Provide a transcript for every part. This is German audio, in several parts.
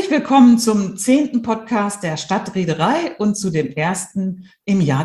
Herzlich willkommen zum 10. Podcast der Stadtreederei und zu dem ersten im Jahr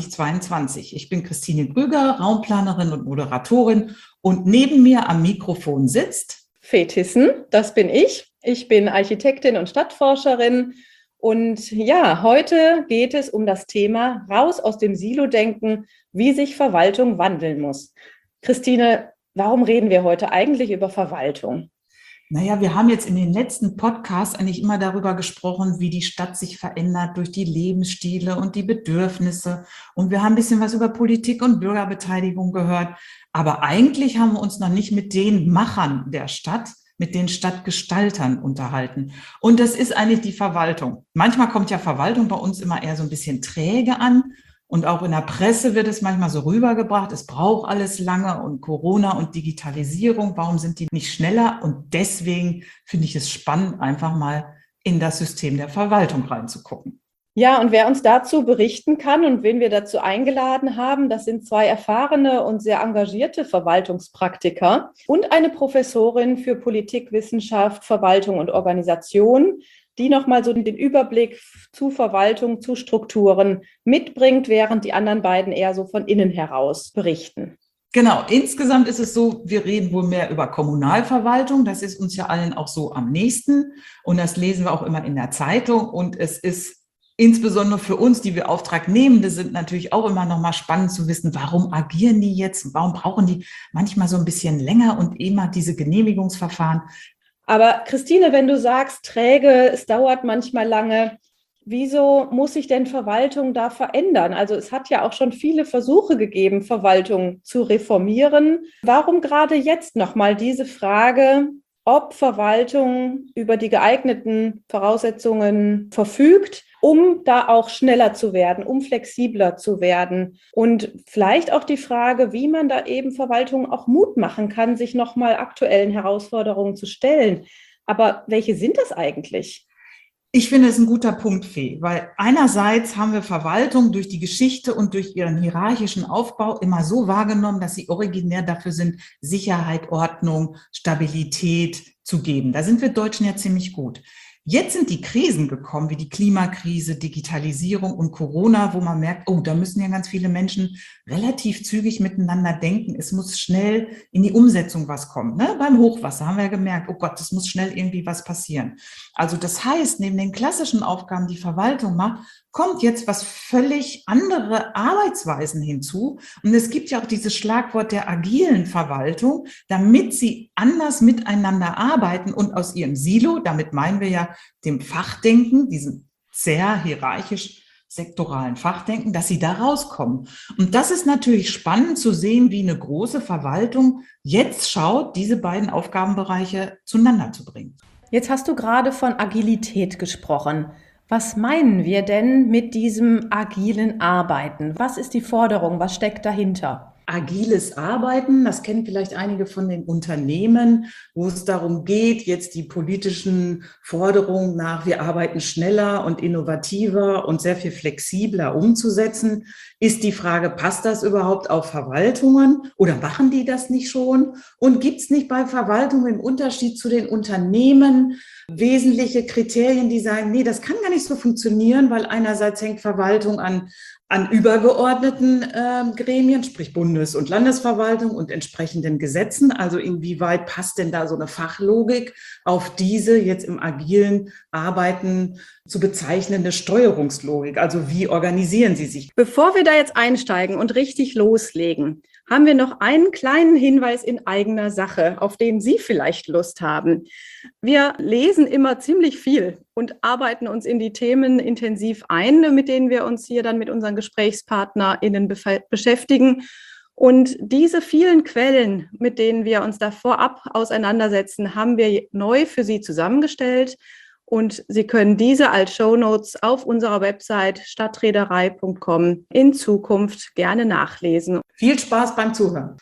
2022. Ich bin Christine Grüger, Raumplanerin und Moderatorin, und neben mir am Mikrofon sitzt Fee Thyssen, das bin ich. Ich bin Architektin und Stadtforscherin. Und ja, heute geht es um das Thema raus aus dem Silo-Denken, wie sich Verwaltung wandeln muss. Christine, warum reden wir heute eigentlich über Verwaltung? Naja, wir haben jetzt in den letzten Podcasts eigentlich immer darüber gesprochen, wie die Stadt sich verändert durch die Lebensstile und die Bedürfnisse. Und wir haben ein bisschen was über Politik und Bürgerbeteiligung gehört. Aber eigentlich haben wir uns noch nicht mit den Machern der Stadt, mit den Stadtgestaltern unterhalten. Und das ist eigentlich die Verwaltung. Manchmal kommt ja Verwaltung bei uns immer eher so ein bisschen träge an. Und auch in der Presse wird es manchmal so rübergebracht, es braucht alles lange und Corona und Digitalisierung, warum sind die nicht schneller? Und deswegen finde ich es spannend, einfach mal in das System der Verwaltung reinzugucken. Ja, und wer uns dazu berichten kann und wen wir dazu eingeladen haben, das sind zwei erfahrene und sehr engagierte Verwaltungspraktiker und eine Professorin für Politikwissenschaft, Verwaltung und Organisation, die nochmal so den Überblick zu Verwaltung, zu Strukturen mitbringt, während die anderen beiden eher so von innen heraus berichten. Genau, insgesamt ist es so, wir reden wohl mehr über Kommunalverwaltung, das ist uns ja allen auch so am nächsten und das lesen wir auch immer in der Zeitung, und es ist insbesondere für uns, die wir Auftragnehmende sind, natürlich auch immer noch mal spannend zu wissen, warum agieren die jetzt, warum brauchen die manchmal so ein bisschen länger und immer diese Genehmigungsverfahren. Aber Christine, wenn du sagst, träge, es dauert manchmal lange, wieso muss sich denn Verwaltung da verändern? Also es hat ja auch schon viele Versuche gegeben, Verwaltung zu reformieren. Warum gerade jetzt nochmal diese Frage, ob Verwaltung über die geeigneten Voraussetzungen verfügt, um da auch schneller zu werden, um flexibler zu werden? Und vielleicht auch die Frage, wie man da eben Verwaltung auch Mut machen kann, sich nochmal aktuellen Herausforderungen zu stellen. Aber welche sind das eigentlich? Ich finde es ein guter Punkt, Fee, weil einerseits haben wir Verwaltung durch die Geschichte und durch ihren hierarchischen Aufbau immer so wahrgenommen, dass sie originär dafür sind, Sicherheit, Ordnung, Stabilität zu geben. Da sind wir Deutschen ja ziemlich gut. Jetzt sind die Krisen gekommen, wie die Klimakrise, Digitalisierung und Corona, wo man merkt, oh, da müssen ja ganz viele Menschen relativ zügig miteinander denken. Es muss schnell in die Umsetzung was kommen. Ne? Beim Hochwasser haben wir gemerkt, oh Gott, es muss schnell irgendwie was passieren. Also das heißt, neben den klassischen Aufgaben, die Verwaltung macht, kommt jetzt was völlig andere Arbeitsweisen hinzu. Und es gibt ja auch dieses Schlagwort der agilen Verwaltung, damit sie anders miteinander arbeiten und aus ihrem Silo, damit meinen wir ja dem Fachdenken, diesem sehr hierarchisch sektoralen Fachdenken, dass sie da rauskommen. Und das ist natürlich spannend zu sehen, wie eine große Verwaltung jetzt schaut, diese beiden Aufgabenbereiche zueinander zu bringen. Jetzt hast du gerade von Agilität gesprochen. Was meinen wir denn mit diesem agilen Arbeiten? Was ist die Forderung? Was steckt dahinter? Agiles Arbeiten, das kennen vielleicht einige von den Unternehmen, wo es darum geht, jetzt die politischen Forderungen nach, wir arbeiten schneller und innovativer und sehr viel flexibler umzusetzen, ist die Frage, passt das überhaupt auf Verwaltungen oder machen die das nicht schon? Und gibt es nicht bei Verwaltungen im Unterschied zu den Unternehmen wesentliche Kriterien, die sagen, nee, das kann gar nicht so funktionieren, weil einerseits hängt Verwaltung an übergeordneten Gremien, sprich Bundes- und Landesverwaltung und entsprechenden Gesetzen. Also inwieweit passt denn da so eine Fachlogik auf diese jetzt im agilen Arbeiten zu bezeichnende Steuerungslogik? Also wie organisieren Sie sich? Bevor wir da jetzt einsteigen und richtig loslegen, haben wir noch einen kleinen Hinweis in eigener Sache, auf den Sie vielleicht Lust haben. Wir lesen immer ziemlich viel und arbeiten uns in die Themen intensiv ein, mit denen wir uns hier dann mit unseren GesprächspartnerInnen beschäftigen. Und diese vielen Quellen, mit denen wir uns da vorab auseinandersetzen, haben wir neu für Sie zusammengestellt. Und Sie können diese als Shownotes auf unserer Website stadtreederei.com in Zukunft gerne nachlesen. Viel Spaß beim Zuhören.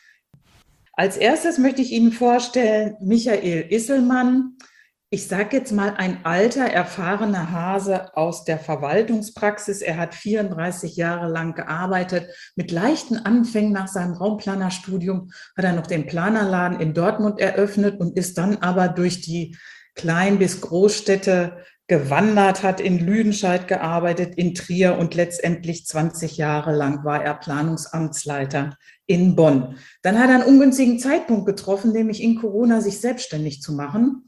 Als erstes möchte ich Ihnen vorstellen, Michael Isselmann. Ich sage jetzt mal ein alter, erfahrener Hase aus der Verwaltungspraxis. Er hat 34 Jahre lang gearbeitet. Mit leichten Anfängen nach seinem Raumplanerstudium hat er noch den Planerladen in Dortmund eröffnet und ist dann aber durch die Klein- bis Großstädte gewandert, hat in Lüdenscheid gearbeitet, in Trier und letztendlich 20 Jahre lang war er Planungsamtsleiter in Bonn. Dann hat er einen ungünstigen Zeitpunkt getroffen, nämlich in Corona sich selbstständig zu machen,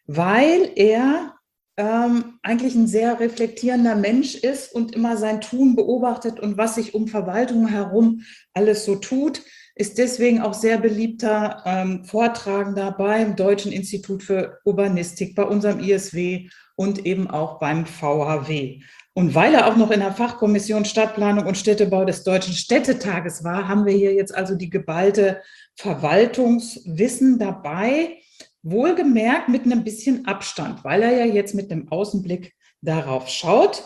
weil er eigentlich ein sehr reflektierender Mensch ist und immer sein Tun beobachtet und was sich um Verwaltung herum alles so tut, ist deswegen auch sehr beliebter Vortragender beim Deutschen Institut für Urbanistik, bei unserem ISW und eben auch beim VHW. Und weil er auch noch in der Fachkommission Stadtplanung und Städtebau des Deutschen Städtetages war, haben wir hier jetzt also die geballte Verwaltungswissen dabei. Wohlgemerkt mit einem bisschen Abstand, weil er ja jetzt mit einem Außenblick darauf schaut.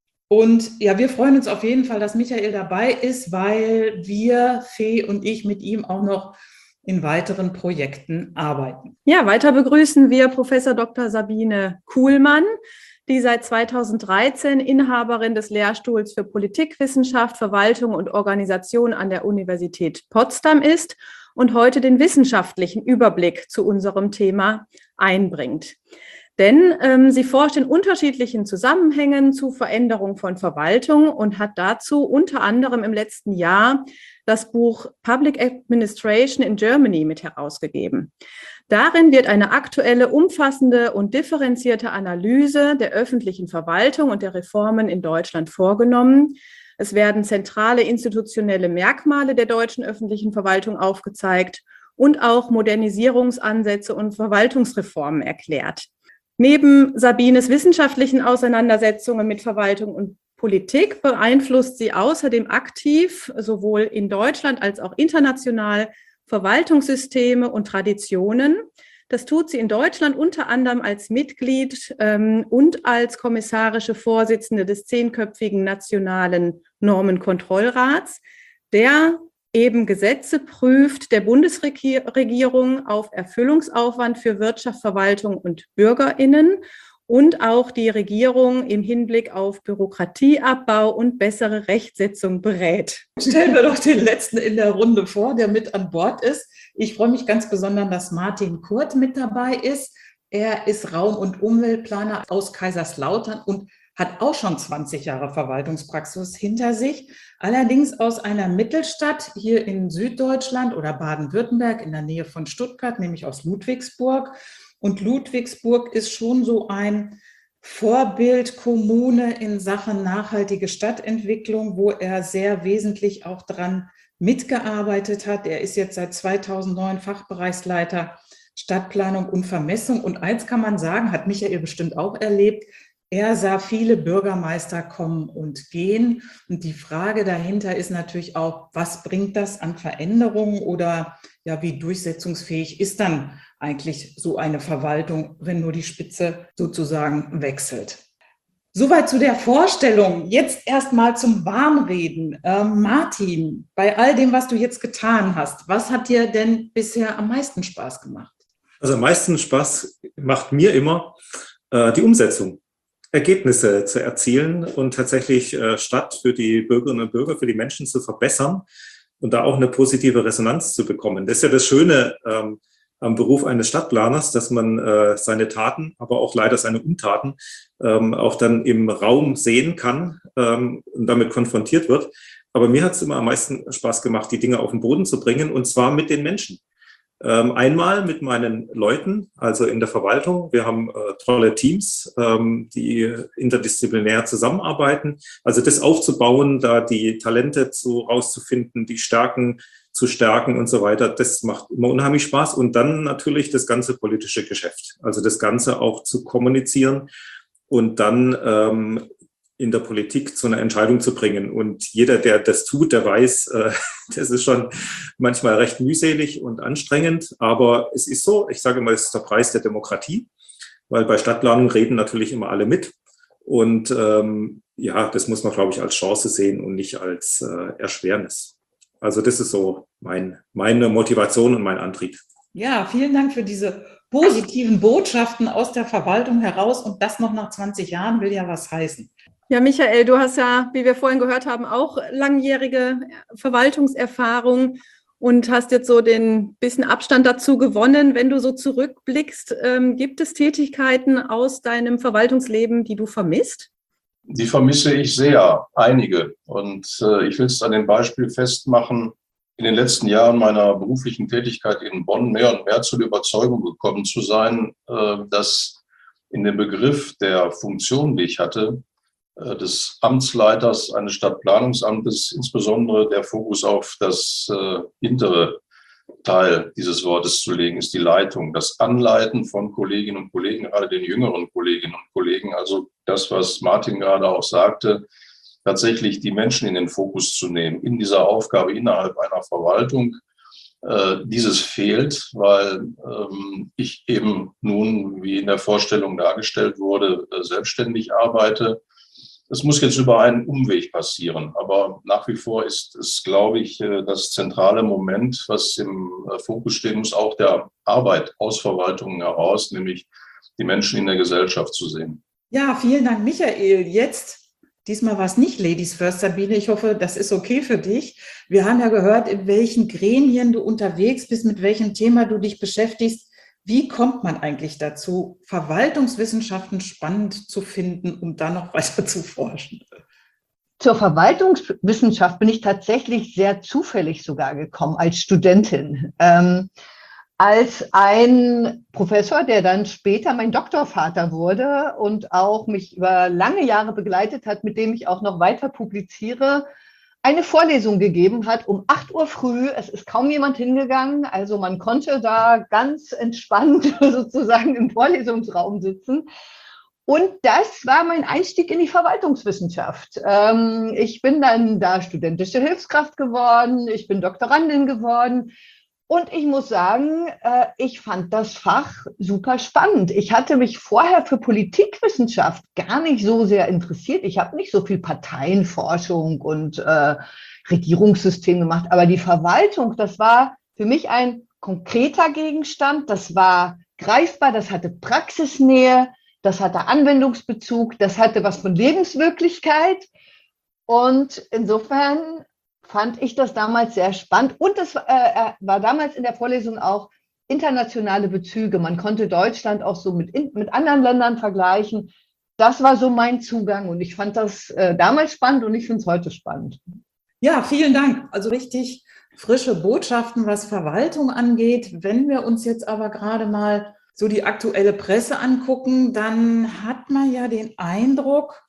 Und ja, wir freuen uns auf jeden Fall, dass Michael dabei ist, weil wir, Fee und ich, mit ihm auch noch in weiteren Projekten arbeiten. Ja, weiter begrüßen wir Professor Dr. Sabine Kuhlmann, die seit 2013 Inhaberin des Lehrstuhls für Politikwissenschaft, Verwaltung und Organisation an der Universität Potsdam ist und heute den wissenschaftlichen Überblick zu unserem Thema einbringt. Denn sie forscht in unterschiedlichen Zusammenhängen zu Veränderung von Verwaltung und hat dazu unter anderem im letzten Jahr das Buch Public Administration in Germany mit herausgegeben. Darin wird eine aktuelle, umfassende und differenzierte Analyse der öffentlichen Verwaltung und der Reformen in Deutschland vorgenommen. Es werden zentrale institutionelle Merkmale der deutschen öffentlichen Verwaltung aufgezeigt und auch Modernisierungsansätze und Verwaltungsreformen erklärt. Neben Sabines wissenschaftlichen Auseinandersetzungen mit Verwaltung und Politik beeinflusst sie außerdem aktiv, sowohl in Deutschland als auch international, Verwaltungssysteme und Traditionen. Das tut sie in Deutschland unter anderem als Mitglied und als kommissarische Vorsitzende des 10-köpfigen Nationalen Normenkontrollrats, der eben Gesetze prüft der Bundesregierung auf Erfüllungsaufwand für Wirtschaft, Verwaltung und BürgerInnen und auch die Regierung im Hinblick auf Bürokratieabbau und bessere Rechtsetzung berät. Stellen wir doch den Letzten in der Runde vor, der mit an Bord ist. Ich freue mich ganz besonders, dass Martin Kurt mit dabei ist. Er ist Raum- und Umweltplaner aus Kaiserslautern und hat auch schon 20 Jahre Verwaltungspraxis hinter sich. Allerdings aus einer Mittelstadt hier in Süddeutschland oder Baden-Württemberg in der Nähe von Stuttgart, nämlich aus Ludwigsburg. Und Ludwigsburg ist schon so ein Vorbildkommune in Sachen nachhaltige Stadtentwicklung, wo er sehr wesentlich auch dran mitgearbeitet hat. Er ist jetzt seit 2009 Fachbereichsleiter Stadtplanung und Vermessung. Und eins kann man sagen, hat Michael bestimmt auch erlebt, er sah viele Bürgermeister kommen und gehen. Und die Frage dahinter ist natürlich auch, was bringt das an Veränderungen oder ja, wie durchsetzungsfähig ist dann eigentlich so eine Verwaltung, wenn nur die Spitze sozusagen wechselt? Soweit zu der Vorstellung. Jetzt erstmal zum Warmreden. Martin, bei all dem, was du jetzt getan hast, was hat dir denn bisher am meisten Spaß gemacht? Also am meisten Spaß macht mir immer die Umsetzung. Ergebnisse zu erzielen und tatsächlich Stadt für die Bürgerinnen und Bürger, für die Menschen zu verbessern und da auch eine positive Resonanz zu bekommen. Das ist ja das Schöne am Beruf eines Stadtplaners, dass man seine Taten, aber auch leider seine Untaten auch dann im Raum sehen kann und damit konfrontiert wird. Aber mir hat es immer am meisten Spaß gemacht, die Dinge auf den Boden zu bringen, und zwar mit den Menschen. Einmal mit meinen Leuten, also in der Verwaltung. Wir haben tolle Teams, die interdisziplinär zusammenarbeiten. Also das aufzubauen, da die Talente rauszufinden, die Stärken zu stärken und so weiter, das macht immer unheimlich Spaß. Und dann natürlich das ganze politische Geschäft. Also das Ganze auch zu kommunizieren und dann in der Politik zu einer Entscheidung zu bringen. Und jeder, der das tut, der weiß, das ist schon manchmal recht mühselig und anstrengend. Aber es ist so, ich sage immer, es ist der Preis der Demokratie, weil bei Stadtplanung reden natürlich immer alle mit. Und ja, das muss man, glaube ich, als Chance sehen und nicht als Erschwernis. Also das ist so meine Motivation und mein Antrieb. Ja, vielen Dank für diese positiven Botschaften aus der Verwaltung heraus. Und das noch nach 20 Jahren will ja was heißen. Ja, Michael, du hast ja, wie wir vorhin gehört haben, auch langjährige Verwaltungserfahrung. und hast jetzt so den bisschen Abstand dazu gewonnen. Wenn du so zurückblickst, gibt es Tätigkeiten aus deinem Verwaltungsleben, die du vermisst? Die vermisse ich sehr, einige. Und ich will es an dem Beispiel festmachen, in den letzten Jahren meiner beruflichen Tätigkeit in Bonn mehr und mehr zu der Überzeugung gekommen zu sein, dass in dem Begriff der Funktion, die ich hatte, des Amtsleiters eines Stadtplanungsamtes, insbesondere der Fokus auf das hintere Teil dieses Wortes zu legen, ist die Leitung, das Anleiten von Kolleginnen und Kollegen, gerade den jüngeren Kolleginnen und Kollegen, also das, was Martin gerade auch sagte, tatsächlich die Menschen in den Fokus zu nehmen, in dieser Aufgabe innerhalb einer Verwaltung. Dieses fehlt, weil ich eben nun, wie in der Vorstellung dargestellt wurde, selbstständig arbeite. Es muss jetzt über einen Umweg passieren, aber nach wie vor ist es, glaube ich, das zentrale Moment, was im Fokus stehen muss, auch der Arbeit aus Verwaltungen heraus, nämlich die Menschen in der Gesellschaft zu sehen. Ja, vielen Dank, Michael. Diesmal war es nicht Ladies First, Sabine. Ich hoffe, das ist okay für dich. Wir haben ja gehört, in welchen Gremien du unterwegs bist, mit welchem Thema du dich beschäftigst. Wie kommt man eigentlich dazu, Verwaltungswissenschaften spannend zu finden, um da noch weiter zu forschen? Zur Verwaltungswissenschaft bin ich tatsächlich sehr zufällig sogar gekommen als Studentin. Als ein Professor, der dann später mein Doktorvater wurde und auch mich über lange Jahre begleitet hat, mit dem ich auch noch weiter publiziere, eine Vorlesung gegeben hat um 8 Uhr früh. Es ist kaum jemand hingegangen, also man konnte da ganz entspannt sozusagen im Vorlesungsraum sitzen. Und das war mein Einstieg in die Verwaltungswissenschaft. Ich bin dann da studentische Hilfskraft geworden, ich bin Doktorandin geworden. Und ich muss sagen, ich fand das Fach super spannend. Ich hatte mich vorher für Politikwissenschaft gar nicht so sehr interessiert. Ich habe nicht so viel Parteienforschung und Regierungssystem gemacht. Aber die Verwaltung, das war für mich ein konkreter Gegenstand. Das war greifbar, das hatte Praxisnähe, das hatte Anwendungsbezug, das hatte was von Lebenswirklichkeit. Und insofern fand ich das damals sehr spannend. Und es war damals in der Vorlesung auch internationale Bezüge. Man konnte Deutschland auch so mit anderen Ländern vergleichen. Das war so mein Zugang und ich fand das damals spannend und ich finde es heute spannend. Ja, vielen Dank. Also richtig frische Botschaften, was Verwaltung angeht. Wenn wir uns jetzt aber gerade mal so die aktuelle Presse angucken, dann hat man ja den Eindruck,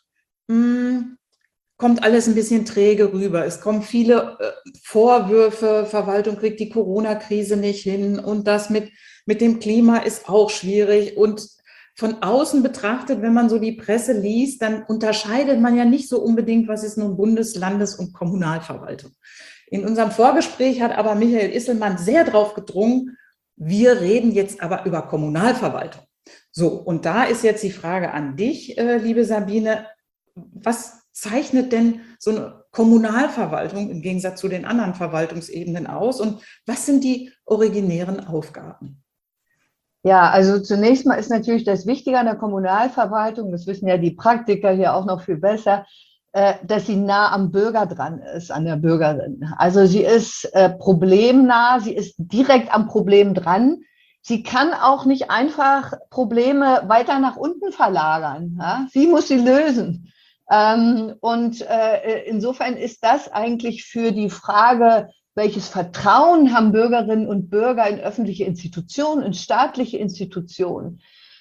kommt alles ein bisschen träge rüber. Es kommen viele Vorwürfe, Verwaltung kriegt die Corona-Krise nicht hin und das mit dem Klima ist auch schwierig. Und von außen betrachtet, wenn man so die Presse liest, dann unterscheidet man ja nicht so unbedingt, was ist nun Bundes-, Landes- und Kommunalverwaltung. In unserem Vorgespräch hat aber Michael Isselmann sehr drauf gedrungen, wir reden jetzt aber über Kommunalverwaltung. So, und da ist jetzt die Frage an dich, liebe Sabine, was zeichnet denn so eine Kommunalverwaltung im Gegensatz zu den anderen Verwaltungsebenen aus und was sind die originären Aufgaben? Ja, also zunächst mal ist natürlich das Wichtige an der Kommunalverwaltung, das wissen ja die Praktiker hier auch noch viel besser, dass sie nah am Bürger dran ist, an der Bürgerin. Also sie ist problemnah, sie ist direkt am Problem dran. Sie kann auch nicht einfach Probleme weiter nach unten verlagern. Ja? Sie muss sie lösen. Insofern ist das eigentlich für die Frage, welches Vertrauen haben Bürgerinnen und Bürger in öffentliche Institutionen, in staatliche Institutionen,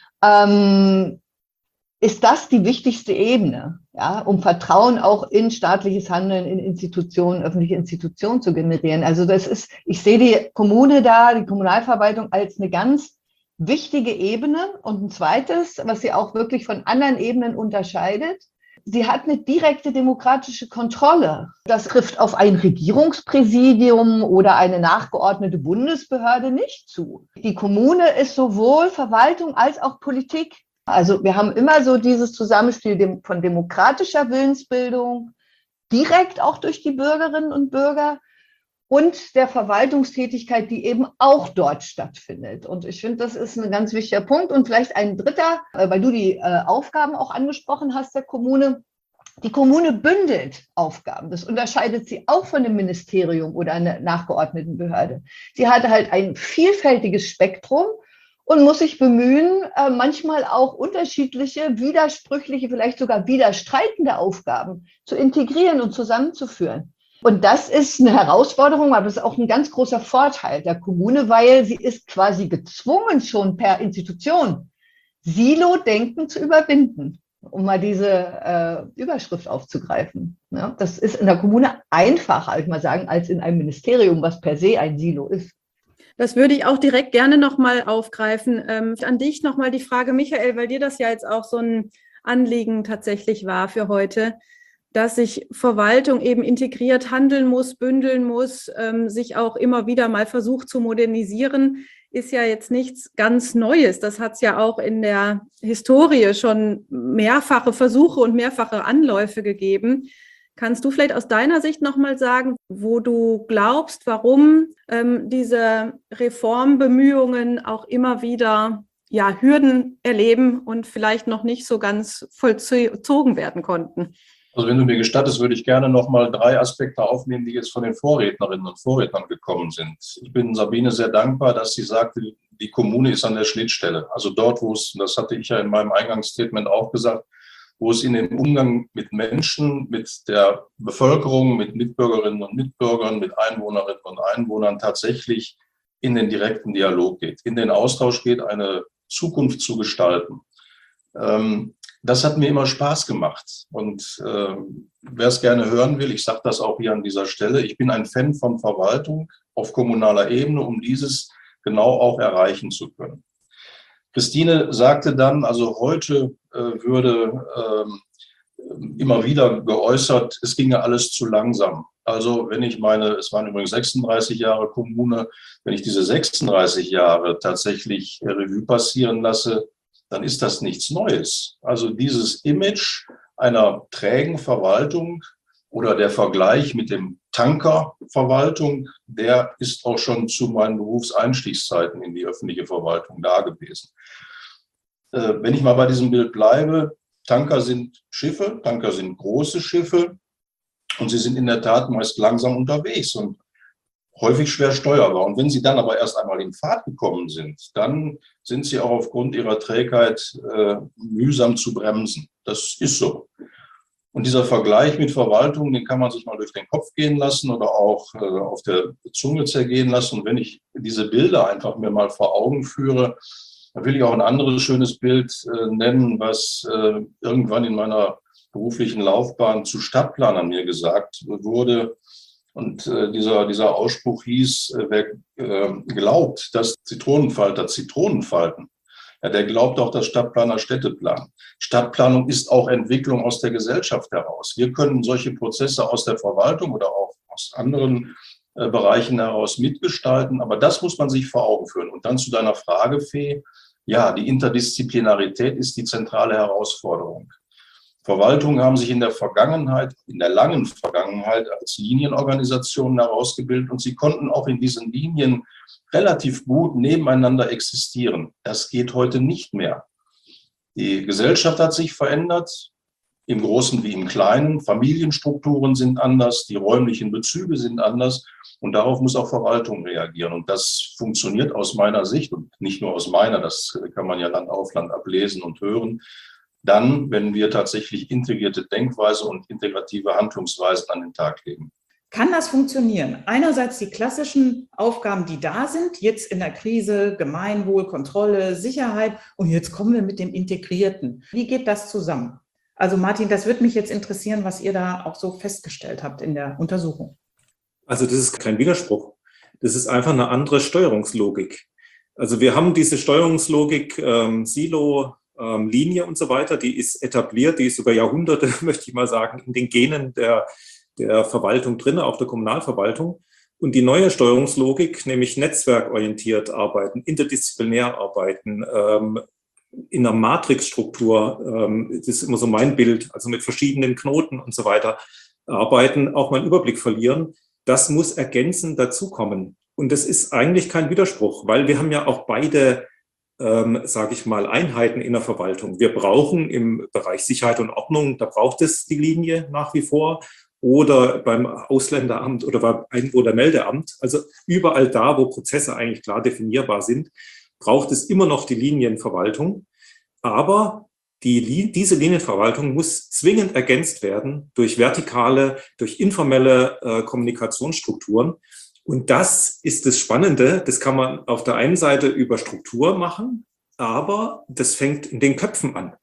ist das die wichtigste Ebene, ja, um Vertrauen auch in staatliches Handeln, in Institutionen, öffentliche Institutionen zu generieren. Also ich sehe die Kommune da, die Kommunalverwaltung als eine ganz wichtige Ebene. Und ein zweites, was sie auch wirklich von anderen Ebenen unterscheidet, sie hat eine direkte demokratische Kontrolle. Das trifft auf ein Regierungspräsidium oder eine nachgeordnete Bundesbehörde nicht zu. Die Kommune ist sowohl Verwaltung als auch Politik. Also wir haben immer so dieses Zusammenspiel von demokratischer Willensbildung, direkt auch durch die Bürgerinnen und Bürger, und der Verwaltungstätigkeit, die eben auch dort stattfindet. Und ich finde, das ist ein ganz wichtiger Punkt. Und vielleicht ein dritter, weil du die Aufgaben auch angesprochen hast der Kommune. Die Kommune bündelt Aufgaben. Das unterscheidet sie auch von einem Ministerium oder einer nachgeordneten Behörde. Sie hat halt ein vielfältiges Spektrum und muss sich bemühen, manchmal auch unterschiedliche, widersprüchliche, vielleicht sogar widerstreitende Aufgaben zu integrieren und zusammenzuführen. Und das ist eine Herausforderung, aber es ist auch ein ganz großer Vorteil der Kommune, weil sie ist quasi gezwungen, schon per Institution Silo-Denken zu überwinden, um mal diese Überschrift aufzugreifen. Ja, das ist in der Kommune einfacher, würde ich mal sagen, als in einem Ministerium, was per se ein Silo ist. Das würde ich auch direkt gerne nochmal aufgreifen. An dich nochmal die Frage, Michael, weil dir das ja jetzt auch so ein Anliegen tatsächlich war für heute, dass sich Verwaltung eben integriert handeln muss, bündeln muss, sich auch immer wieder mal versucht zu modernisieren, ist ja jetzt nichts ganz Neues. Das hat es ja auch in der Historie schon mehrfache Versuche und mehrfache Anläufe gegeben. Kannst du vielleicht aus deiner Sicht nochmal sagen, wo du glaubst, warum diese Reformbemühungen auch immer wieder Hürden erleben und vielleicht noch nicht so ganz vollzogen werden konnten? Also wenn du mir gestattest, würde ich gerne noch mal 3 Aspekte aufnehmen, die jetzt von den Vorrednerinnen und Vorrednern gekommen sind. Ich bin Sabine sehr dankbar, dass sie sagte, die Kommune ist an der Schnittstelle. Also dort, wo es, das hatte ich ja in meinem Eingangsstatement auch gesagt, wo es in den Umgang mit Menschen, mit der Bevölkerung, mit Mitbürgerinnen und Mitbürgern, mit Einwohnerinnen und Einwohnern tatsächlich in den direkten Dialog geht, in den Austausch geht, eine Zukunft zu gestalten. Das hat mir immer Spaß gemacht und wer es gerne hören will, ich sage das auch hier an dieser Stelle, ich bin ein Fan von Verwaltung auf kommunaler Ebene, um dieses genau auch erreichen zu können. Christine sagte dann, also heute würde immer wieder geäußert, es ginge alles zu langsam. Also wenn ich es waren übrigens 36 Jahre Kommune, wenn ich diese 36 Jahre tatsächlich Revue passieren lasse, dann ist das nichts Neues. Also dieses Image einer trägen Verwaltung oder der Vergleich mit dem Tankerverwaltung, der ist auch schon zu meinen Berufseinstiegszeiten in die öffentliche Verwaltung da gewesen. Wenn ich mal bei diesem Bild bleibe, Tanker sind Schiffe, Tanker sind große Schiffe und sie sind in der Tat meist langsam unterwegs und häufig schwer steuerbar. Und wenn sie dann aber erst einmal in Fahrt gekommen sind, dann sind sie auch aufgrund ihrer Trägheit mühsam zu bremsen. Das ist so. Und dieser Vergleich mit Verwaltung, den kann man sich mal durch den Kopf gehen lassen oder auch auf der Zunge zergehen lassen. Und wenn ich diese Bilder einfach mir mal vor Augen führe, da will ich auch ein anderes schönes Bild nennen, was irgendwann in meiner beruflichen Laufbahn zu Stadtplanern mir gesagt wurde. Und dieser Ausspruch hieß, wer glaubt, dass Zitronenfalter Zitronen falten, ja, der glaubt auch, dass Stadtplaner Städte planen. Stadtplanung ist auch Entwicklung aus der Gesellschaft heraus. Wir können solche Prozesse aus der Verwaltung oder auch aus anderen Bereichen heraus mitgestalten, aber das muss man sich vor Augen führen. Und dann zu deiner Frage, Fee, ja, die Interdisziplinarität ist die zentrale Herausforderung. Verwaltungen haben sich in der Vergangenheit, in der langen Vergangenheit als Linienorganisationen herausgebildet und sie konnten auch in diesen Linien relativ gut nebeneinander existieren. Das geht heute nicht mehr. Die Gesellschaft hat sich verändert, im Großen wie im Kleinen. Familienstrukturen sind anders, die räumlichen Bezüge sind anders und darauf muss auch Verwaltung reagieren. Und das funktioniert aus meiner Sicht und nicht nur aus meiner, das kann man ja Land auf Land ablesen und hören, dann, wenn wir tatsächlich integrierte Denkweise und integrative Handlungsweisen an den Tag legen. Kann das funktionieren? Einerseits die klassischen Aufgaben, die da sind, jetzt in der Krise, Gemeinwohl, Kontrolle, Sicherheit und jetzt kommen wir mit dem Integrierten. Wie geht das zusammen? Also Martin, das würde mich jetzt interessieren, was ihr da auch so festgestellt habt in der Untersuchung. Also das ist kein Widerspruch. Das ist einfach eine andere Steuerungslogik. Also wir haben diese Steuerungslogik Silo, Linie und so weiter, die ist etabliert, die ist über Jahrhunderte, möchte ich mal sagen, in den Genen der Verwaltung drin, auch der Kommunalverwaltung. Und die neue Steuerungslogik, nämlich netzwerkorientiert arbeiten, interdisziplinär arbeiten, in einer Matrixstruktur, das ist immer so mein Bild, also mit verschiedenen Knoten und so weiter arbeiten, auch mal einen Überblick verlieren, das muss ergänzend dazukommen. Und das ist eigentlich kein Widerspruch, weil wir haben ja auch beide sage ich mal, Einheiten in der Verwaltung. Wir brauchen im Bereich Sicherheit und Ordnung, da braucht es die Linie nach wie vor, oder beim Ausländeramt oder beim Einwohnermeldeamt. Also überall da, wo Prozesse eigentlich klar definierbar sind, braucht es immer noch die Linienverwaltung. Aber diese Linienverwaltung muss zwingend ergänzt werden durch vertikale, durch informelle Kommunikationsstrukturen. Und das ist das Spannende. Das kann man auf der einen Seite über Struktur machen, aber das fängt in den Köpfen an.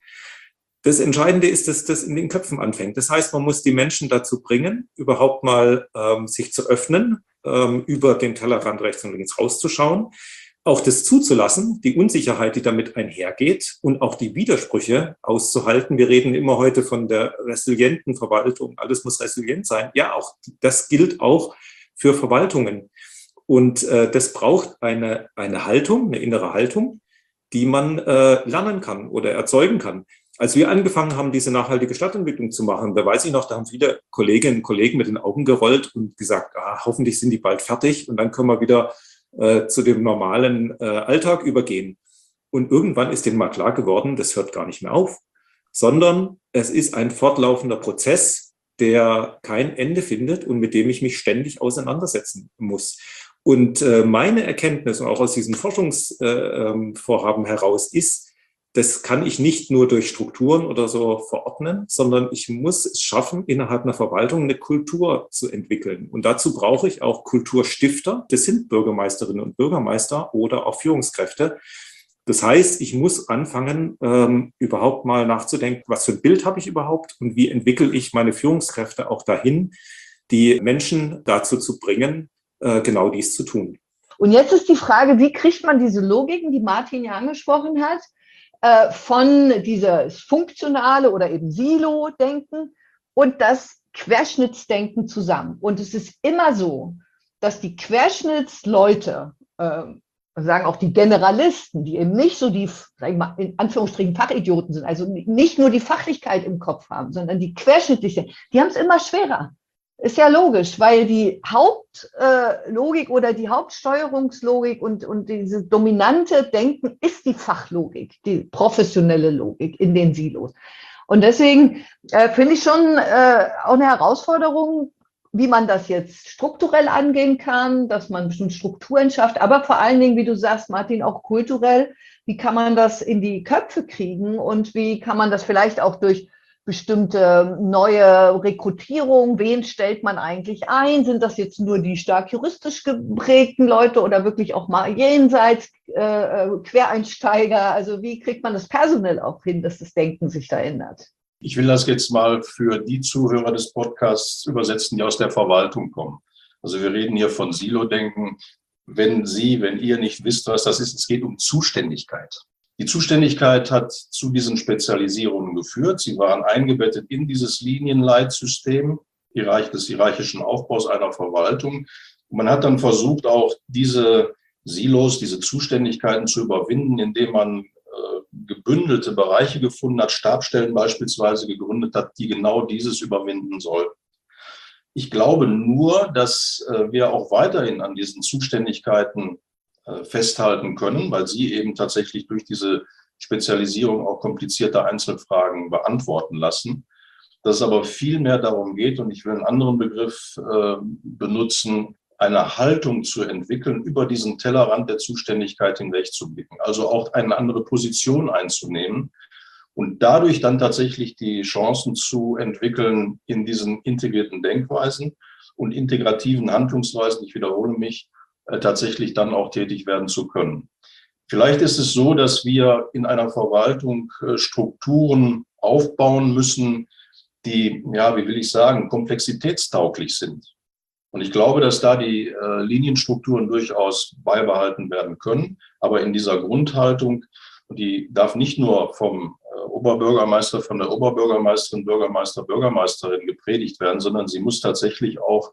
Das Entscheidende ist, dass das in den Köpfen anfängt. Das heißt, man muss die Menschen dazu bringen, überhaupt mal sich zu öffnen, über den Tellerrand rechts und links rauszuschauen, auch das zuzulassen, die Unsicherheit, die damit einhergeht und auch die Widersprüche auszuhalten. Wir reden immer heute von der resilienten Verwaltung. Alles muss resilient sein. Ja, auch das gilt auch für Verwaltungen. Und das braucht eine Haltung, eine innere Haltung, die man lernen kann oder erzeugen kann. Als wir angefangen haben, diese nachhaltige Stadtentwicklung zu machen, da weiß ich noch, da haben viele Kolleginnen und Kollegen mit den Augen gerollt und gesagt, hoffentlich sind die bald fertig und dann können wir wieder zu dem normalen Alltag übergehen. Und irgendwann ist denen mal klar geworden, das hört gar nicht mehr auf, sondern es ist ein fortlaufender Prozess, der kein Ende findet und mit dem ich mich ständig auseinandersetzen muss. Und meine Erkenntnis auch aus diesem Forschungsvorhaben heraus ist, das kann ich nicht nur durch Strukturen oder so verordnen, sondern ich muss es schaffen, innerhalb einer Verwaltung eine Kultur zu entwickeln. Und dazu brauche ich auch Kulturstifter. Das sind Bürgermeisterinnen und Bürgermeister oder auch Führungskräfte. Das heißt, ich muss anfangen, überhaupt mal nachzudenken, was für ein Bild habe ich überhaupt und wie entwickle ich meine Führungskräfte auch dahin, die Menschen dazu zu bringen, genau dies zu tun. Und jetzt ist die Frage, wie kriegt man diese Logiken, die Martin ja angesprochen hat, von dieses funktionale oder eben Silo-Denken und das Querschnittsdenken zusammen. Und es ist immer so, dass die Querschnittsleute, sagen auch die Generalisten, die eben nicht so die, sag ich mal, in Anführungsstrichen Fachidioten sind, also nicht nur die Fachlichkeit im Kopf haben, sondern die querschnittlichen, die haben es immer schwerer. Ist ja logisch, weil die Hauptlogik oder die Hauptsteuerungslogik und diese dominante Denken ist die Fachlogik, die professionelle Logik in den Silos. Und deswegen finde ich schon auch eine Herausforderung, wie man das jetzt strukturell angehen kann, dass man bestimmte Strukturen schafft, aber vor allen Dingen, wie du sagst, Martin, auch kulturell, wie kann man das in die Köpfe kriegen und wie kann man das vielleicht auch durch bestimmte neue Rekrutierung, wen stellt man eigentlich ein? Sind das jetzt nur die stark juristisch geprägten Leute oder wirklich auch mal jenseits Quereinsteiger? Also wie kriegt man das personell auch hin, dass das Denken sich da ändert? Ich will das jetzt mal für die Zuhörer des Podcasts übersetzen, die aus der Verwaltung kommen. Also wir reden hier von Silo-Denken. Wenn ihr nicht wisst, was das ist, es geht um Zuständigkeit. Die Zuständigkeit hat zu diesen Spezialisierungen geführt. Sie waren eingebettet in dieses Linienleitsystem des hierarchischen Aufbaus einer Verwaltung. Und man hat dann versucht, auch diese Silos, diese Zuständigkeiten zu überwinden, indem man gebündelte Bereiche gefunden hat, Stabsstellen beispielsweise gegründet hat, die genau dieses überwinden sollten. Ich glaube nur, dass wir auch weiterhin an diesen Zuständigkeiten festhalten können, weil sie eben tatsächlich durch diese Spezialisierung auch komplizierte Einzelfragen beantworten lassen. Dass es aber viel mehr darum geht, und ich will einen anderen Begriff benutzen, eine Haltung zu entwickeln, über diesen Tellerrand der Zuständigkeit hinwegzublicken. Also auch eine andere Position einzunehmen und dadurch dann tatsächlich die Chancen zu entwickeln in diesen integrierten Denkweisen und integrativen Handlungsweisen, ich wiederhole mich, tatsächlich dann auch tätig werden zu können. Vielleicht ist es so, dass wir in einer Verwaltung Strukturen aufbauen müssen, die, ja, wie will ich sagen, komplexitätstauglich sind. Und ich glaube, dass da die Linienstrukturen durchaus beibehalten werden können. Aber in dieser Grundhaltung, die darf nicht nur vom Oberbürgermeister, von der Oberbürgermeisterin, Bürgermeister, Bürgermeisterin gepredigt werden, sondern sie muss tatsächlich auch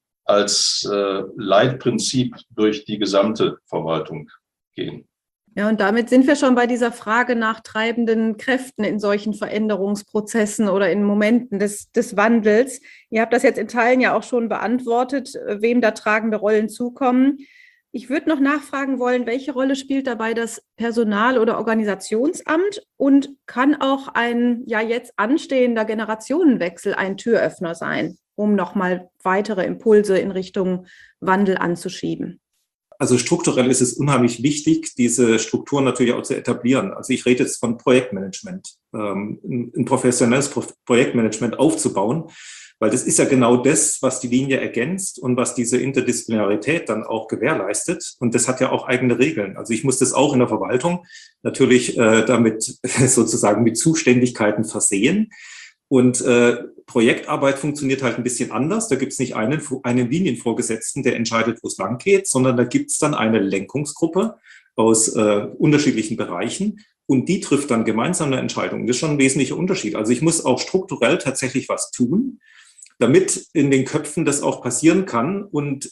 als Leitprinzip durch die gesamte Verwaltung gehen. Ja, und damit sind wir schon bei dieser Frage nach treibenden Kräften in solchen Veränderungsprozessen oder in Momenten des Wandels. Ihr habt das jetzt in Teilen ja auch schon beantwortet, wem da tragende Rollen zukommen. Ich würde noch nachfragen wollen, welche Rolle spielt dabei das Personal- oder Organisationsamt und kann auch ein ja jetzt anstehender Generationenwechsel ein Türöffner sein, um nochmal weitere Impulse in Richtung Wandel anzuschieben? Also strukturell ist es unheimlich wichtig, diese Strukturen natürlich auch zu etablieren. Also ich rede jetzt von Projektmanagement, ein professionelles Projektmanagement aufzubauen, weil das ist ja genau das, was die Linie ergänzt und was diese Interdisziplinarität dann auch gewährleistet. Und das hat ja auch eigene Regeln. Also ich muss das auch in der Verwaltung natürlich damit sozusagen mit Zuständigkeiten versehen. Und Projektarbeit funktioniert halt ein bisschen anders. Da gibt es nicht einen Linienvorgesetzten, der entscheidet, wo es lang geht, sondern da gibt es dann eine Lenkungsgruppe aus unterschiedlichen Bereichen und die trifft dann gemeinsam eine Entscheidung. Das ist schon ein wesentlicher Unterschied. Also ich muss auch strukturell tatsächlich was tun, damit in den Köpfen das auch passieren kann und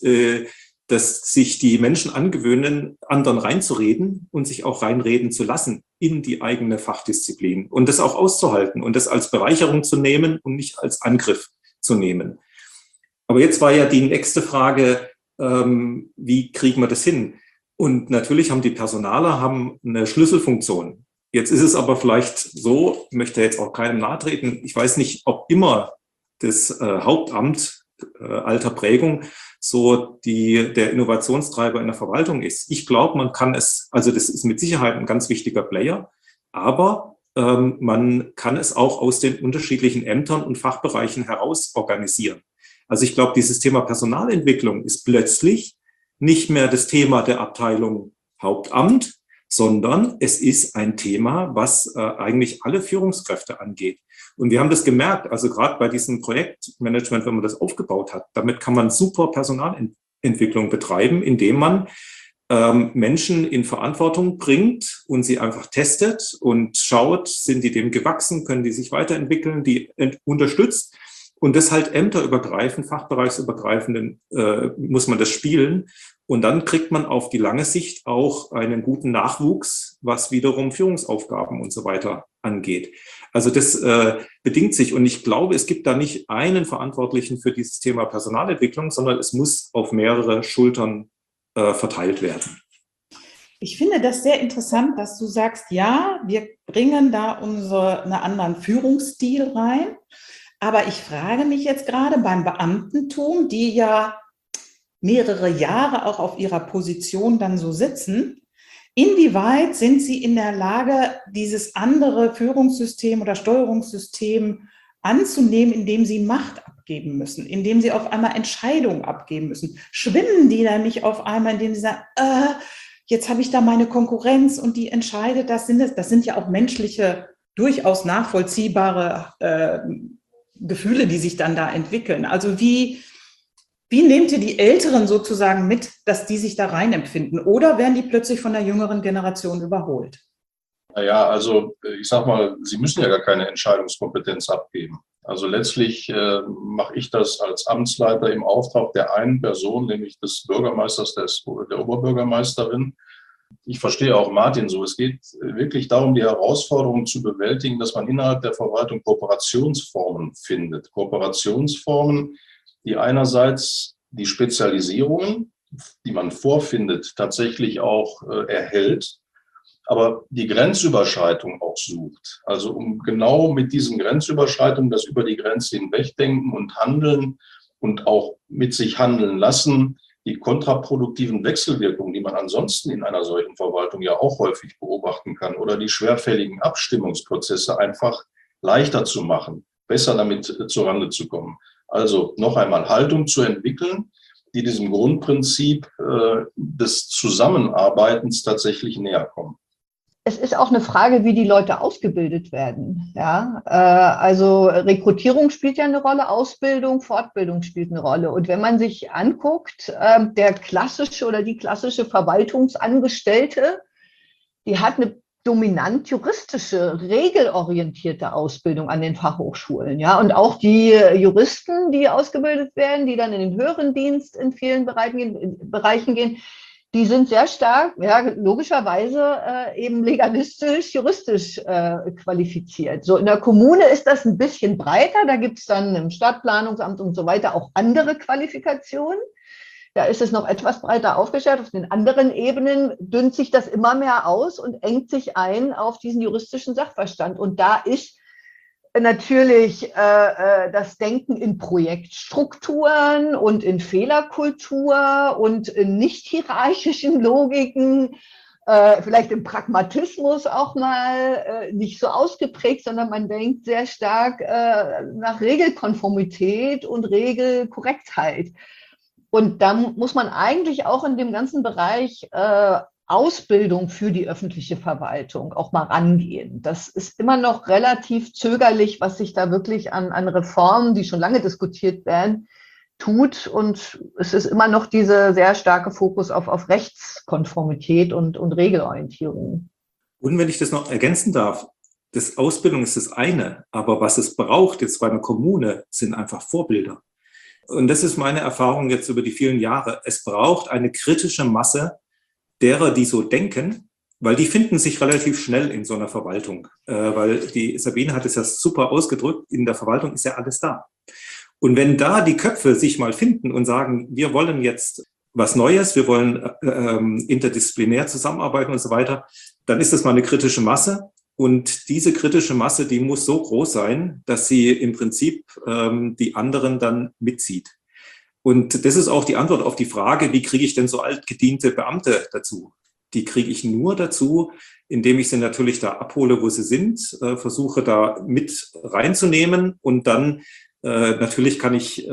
dass sich die Menschen angewöhnen, anderen reinzureden und sich auch reinreden zu lassen in die eigene Fachdisziplin und das auch auszuhalten und das als Bereicherung zu nehmen und nicht als Angriff zu nehmen. Aber jetzt war ja die nächste Frage, wie kriegen wir das hin? Und natürlich haben die Personaler eine Schlüsselfunktion. Jetzt ist es aber vielleicht so, ich möchte jetzt auch keinem nahtreten, ich weiß nicht, ob immer das Hauptamt alter Prägung so der Innovationstreiber in der Verwaltung ist. Ich glaube, man kann es, also das ist mit Sicherheit ein ganz wichtiger Player, aber man kann es auch aus den unterschiedlichen Ämtern und Fachbereichen heraus organisieren. Also ich glaube, dieses Thema Personalentwicklung ist plötzlich nicht mehr das Thema der Abteilung Hauptamt, sondern es ist ein Thema, was eigentlich alle Führungskräfte angeht. Und wir haben das gemerkt, also gerade bei diesem Projektmanagement, wenn man das aufgebaut hat, damit kann man super Personalentwicklung betreiben, indem man Menschen in Verantwortung bringt und sie einfach testet und schaut, sind die dem gewachsen, können die sich weiterentwickeln, die unterstützt. Und das halt ämterübergreifend, fachbereichsübergreifend muss man das spielen. Und dann kriegt man auf die lange Sicht auch einen guten Nachwuchs, was wiederum Führungsaufgaben und so weiter angeht. Also das bedingt sich. Und ich glaube, es gibt da nicht einen Verantwortlichen für dieses Thema Personalentwicklung, sondern es muss auf mehrere Schultern verteilt werden. Ich finde das sehr interessant, dass du sagst, ja, wir bringen da einen anderen Führungsstil rein. Aber ich frage mich jetzt gerade beim Beamtentum, die ja mehrere Jahre auch auf ihrer Position dann so sitzen, inwieweit sind sie in der Lage, dieses andere Führungssystem oder Steuerungssystem anzunehmen, indem sie Macht abgeben müssen, indem sie auf einmal Entscheidungen abgeben müssen? Schwimmen die da nicht auf einmal, indem sie sagen, jetzt habe ich da meine Konkurrenz und die entscheidet, das sind ja auch menschliche, durchaus nachvollziehbare Gefühle, die sich dann da entwickeln. Also wie nehmt ihr die Älteren sozusagen mit, dass die sich da rein empfinden? Oder werden die plötzlich von der jüngeren Generation überholt? Naja, also ich sag mal, sie müssen ja gar keine Entscheidungskompetenz abgeben. Also letztlich mache ich das als Amtsleiter im Auftrag der einen Person, nämlich des Bürgermeisters, der Oberbürgermeisterin. Ich verstehe auch Martin so. Es geht wirklich darum, die Herausforderung zu bewältigen, dass man innerhalb der Verwaltung Kooperationsformen findet. Kooperationsformen, die einerseits die Spezialisierungen, die man vorfindet, tatsächlich auch erhält, aber die Grenzüberschreitung auch sucht. Also um genau mit diesen Grenzüberschreitungen, das über die Grenze hinwegdenken und handeln und auch mit sich handeln lassen, die kontraproduktiven Wechselwirkungen, die man ansonsten in einer solchen Verwaltung ja auch häufig beobachten kann, oder die schwerfälligen Abstimmungsprozesse einfach leichter zu machen, besser damit zurande zu kommen. Also noch einmal Haltung zu entwickeln, die diesem Grundprinzip des Zusammenarbeitens tatsächlich näher kommen. Es ist auch eine Frage, wie die Leute ausgebildet werden. Ja, also Rekrutierung spielt ja eine Rolle, Ausbildung, Fortbildung spielt eine Rolle. Und wenn man sich anguckt, der klassische oder die klassische Verwaltungsangestellte, die hat eine dominant juristische, regelorientierte Ausbildung an den Fachhochschulen. Ja, und auch die Juristen, die ausgebildet werden, die dann in den höheren Dienst in vielen Bereichen gehen, die sind sehr stark, ja, logischerweise eben legalistisch, juristisch qualifiziert. So in der Kommune ist das ein bisschen breiter. Da gibt es dann im Stadtplanungsamt und so weiter auch andere Qualifikationen. Da ist es noch etwas breiter aufgestellt. Auf den anderen Ebenen dünnt sich das immer mehr aus und engt sich ein auf diesen juristischen Sachverstand. Und da ist natürlich das Denken in Projektstrukturen und in Fehlerkultur und in nicht hierarchischen Logiken, vielleicht im Pragmatismus auch mal nicht so ausgeprägt, sondern man denkt sehr stark nach Regelkonformität und Regelkorrektheit. Und da muss man eigentlich auch in dem ganzen Bereich Ausbildung für die öffentliche Verwaltung auch mal rangehen. Das ist immer noch relativ zögerlich, was sich da wirklich an Reformen, die schon lange diskutiert werden, tut. Und es ist immer noch dieser sehr starke Fokus auf Rechtskonformität und Regelorientierung. Und wenn ich das noch ergänzen darf, das Ausbildung ist das eine, aber was es braucht jetzt bei einer Kommune, sind einfach Vorbilder. Und das ist meine Erfahrung jetzt über die vielen Jahre. Es braucht eine kritische Masse derer, die so denken, weil die finden sich relativ schnell in so einer Verwaltung. Weil die Sabine hat es ja super ausgedrückt, in der Verwaltung ist ja alles da. Und wenn da die Köpfe sich mal finden und sagen, wir wollen jetzt was Neues, wir wollen interdisziplinär zusammenarbeiten und so weiter, dann ist das mal eine kritische Masse. Und diese kritische Masse, die muss so groß sein, dass sie im Prinzip die anderen dann mitzieht. Und das ist auch die Antwort auf die Frage, wie kriege ich denn so altgediente Beamte dazu? Die kriege ich nur dazu, indem ich sie natürlich da abhole, wo sie sind, versuche da mit reinzunehmen und dann natürlich kann ich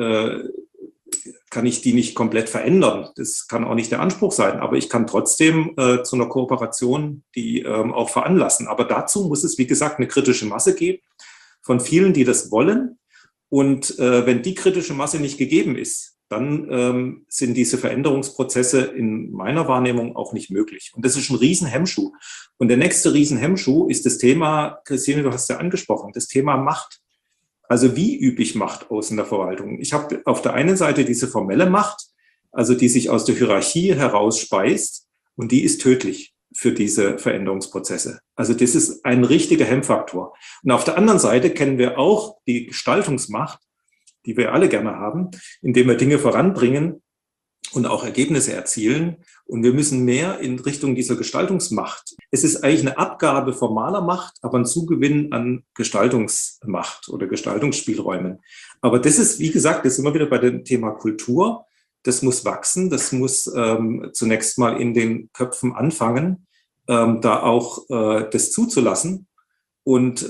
die nicht komplett verändern. Das kann auch nicht der Anspruch sein, aber ich kann trotzdem zu einer Kooperation die auch veranlassen. Aber dazu muss es, wie gesagt, eine kritische Masse geben von vielen, die das wollen. Und wenn die kritische Masse nicht gegeben ist, dann sind diese Veränderungsprozesse in meiner Wahrnehmung auch nicht möglich. Und das ist ein Riesenhemmschuh. Und der nächste Riesenhemmschuh ist das Thema, Christine, du hast ja angesprochen, das Thema Macht. Also wie übe ich Macht aus in der Verwaltung? Ich habe auf der einen Seite diese formelle Macht, also die sich aus der Hierarchie heraus speist, und die ist tödlich für diese Veränderungsprozesse. Also das ist ein richtiger Hemmfaktor. Und auf der anderen Seite kennen wir auch die Gestaltungsmacht, die wir alle gerne haben, indem wir Dinge voranbringen und auch Ergebnisse erzielen. Und wir müssen mehr in Richtung dieser Gestaltungsmacht. Es ist eigentlich eine Abgabe formaler Macht, aber ein Zugewinn an Gestaltungsmacht oder Gestaltungsspielräumen. Aber das ist, wie gesagt, das ist immer wieder bei dem Thema Kultur. Das muss wachsen, das muss zunächst mal in den Köpfen anfangen, da auch das zuzulassen und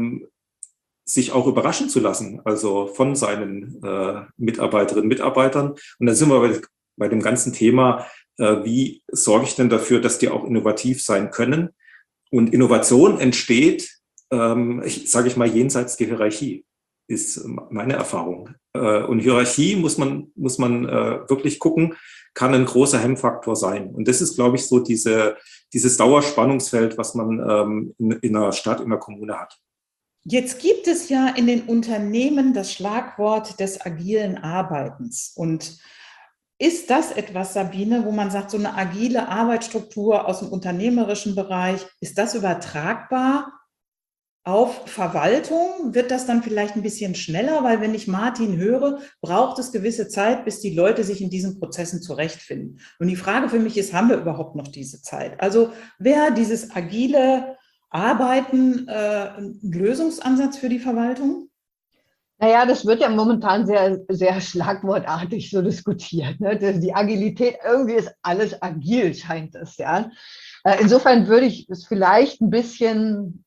sich auch überraschen zu lassen, also von seinen Mitarbeiterinnen und Mitarbeitern. Und dann sind wir bei dem ganzen Thema, wie sorge ich denn dafür, dass die auch innovativ sein können? Und Innovation entsteht, sage ich mal, jenseits der Hierarchie, ist meine Erfahrung. Und Hierarchie muss man wirklich gucken, kann ein großer Hemmfaktor sein. Und das ist, glaube ich, so dieses Dauerspannungsfeld, was man in einer Stadt, in einer Kommune hat. Jetzt gibt es ja in den Unternehmen das Schlagwort des agilen Arbeitens. Und ist das etwas, Sabine, wo man sagt, so eine agile Arbeitsstruktur aus dem unternehmerischen Bereich, ist das übertragbar auf Verwaltung? Wird das dann vielleicht ein bisschen schneller? Weil wenn ich Martin höre, braucht es gewisse Zeit, bis die Leute sich in diesen Prozessen zurechtfinden. Und die Frage für mich ist, haben wir überhaupt noch diese Zeit? Also wäre dieses agile Arbeiten ein Lösungsansatz für die Verwaltung? Naja, das wird ja momentan sehr, sehr schlagwortartig so diskutiert. Ne? Die Agilität, irgendwie ist alles agil, scheint es, ja. Insofern würde ich es vielleicht ein bisschen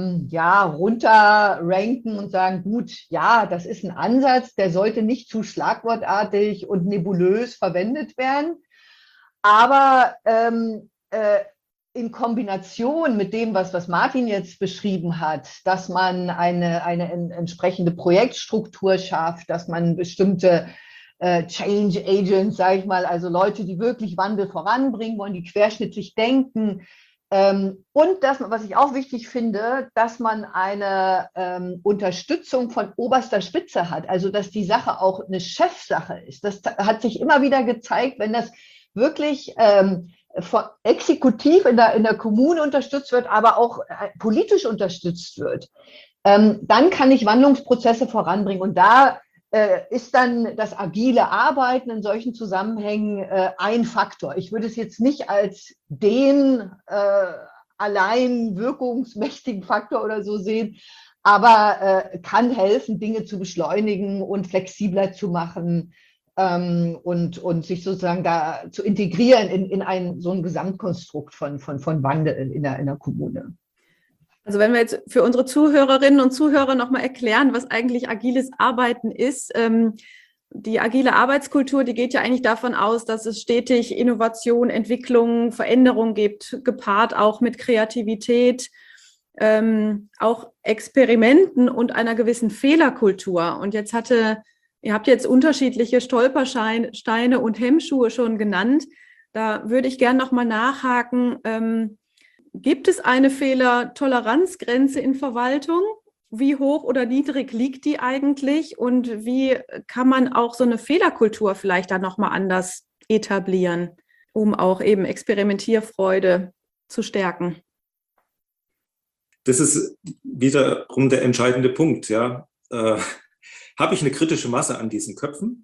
runterranken und sagen, gut, ja, das ist ein Ansatz, der sollte nicht zu schlagwortartig und nebulös verwendet werden. Aber in Kombination mit dem, was Martin jetzt beschrieben hat, dass man eine entsprechende Projektstruktur schafft, dass man bestimmte Change Agents, sage ich mal, also Leute, die wirklich Wandel voranbringen wollen, die querschnittlich denken. Und das, was ich auch wichtig finde, dass man eine Unterstützung von oberster Spitze hat, also dass die Sache auch eine Chefsache ist. Das hat sich immer wieder gezeigt, wenn das wirklich exekutiv in der Kommune unterstützt wird, aber auch politisch unterstützt wird, dann kann ich Wandlungsprozesse voranbringen. Und da ist dann das agile Arbeiten in solchen Zusammenhängen ein Faktor. Ich würde es jetzt nicht als den allein wirkungsmächtigen Faktor oder so sehen, aber kann helfen, Dinge zu beschleunigen und flexibler zu machen und sich sozusagen da zu integrieren in so ein Gesamtkonstrukt von Wandel in der Kommune. Also wenn wir jetzt für unsere Zuhörerinnen und Zuhörer nochmal erklären, was eigentlich agiles Arbeiten ist. Die agile Arbeitskultur, die geht ja eigentlich davon aus, dass es stetig Innovation, Entwicklung, Veränderung gibt, gepaart auch mit Kreativität, auch Experimenten und einer gewissen Fehlerkultur. Und ihr habt jetzt unterschiedliche Stolpersteine und Hemmschuhe schon genannt. Da würde ich gerne nochmal nachhaken. Gibt es eine Fehlertoleranzgrenze in Verwaltung? Wie hoch oder niedrig liegt die eigentlich? Und wie kann man auch so eine Fehlerkultur vielleicht dann nochmal anders etablieren, um auch eben Experimentierfreude zu stärken? Das ist wiederum der entscheidende Punkt. Ja. Habe ich eine kritische Masse an diesen Köpfen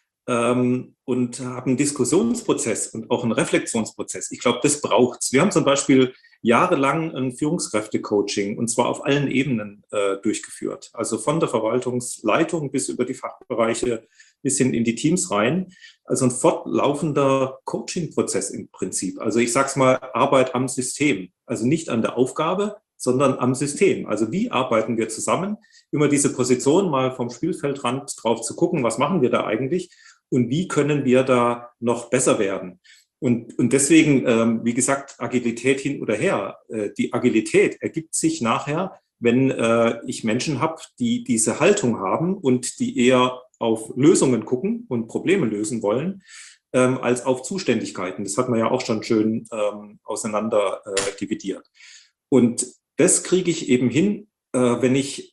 und habe einen Diskussionsprozess und auch einen Reflexionsprozess? Ich glaube, das braucht es. Wir haben zum Beispiel jahrelang ein Führungskräfte-Coaching, und zwar auf allen Ebenen durchgeführt. Also von der Verwaltungsleitung bis über die Fachbereiche bis hin in die Teams rein. Also ein fortlaufender Coaching-Prozess im Prinzip. Also ich sage es mal, Arbeit am System. Also nicht an der Aufgabe, sondern am System. Also wie arbeiten wir zusammen? Immer diese Position mal vom Spielfeldrand drauf zu gucken, was machen wir da eigentlich und wie können wir da noch besser werden? Und deswegen, wie gesagt, Agilität hin oder her. Die Agilität ergibt sich nachher, wenn ich Menschen habe, die diese Haltung haben und die eher auf Lösungen gucken und Probleme lösen wollen, als auf Zuständigkeiten. Das hat man ja auch schon schön auseinander dividiert. Und das kriege ich eben hin, wenn ich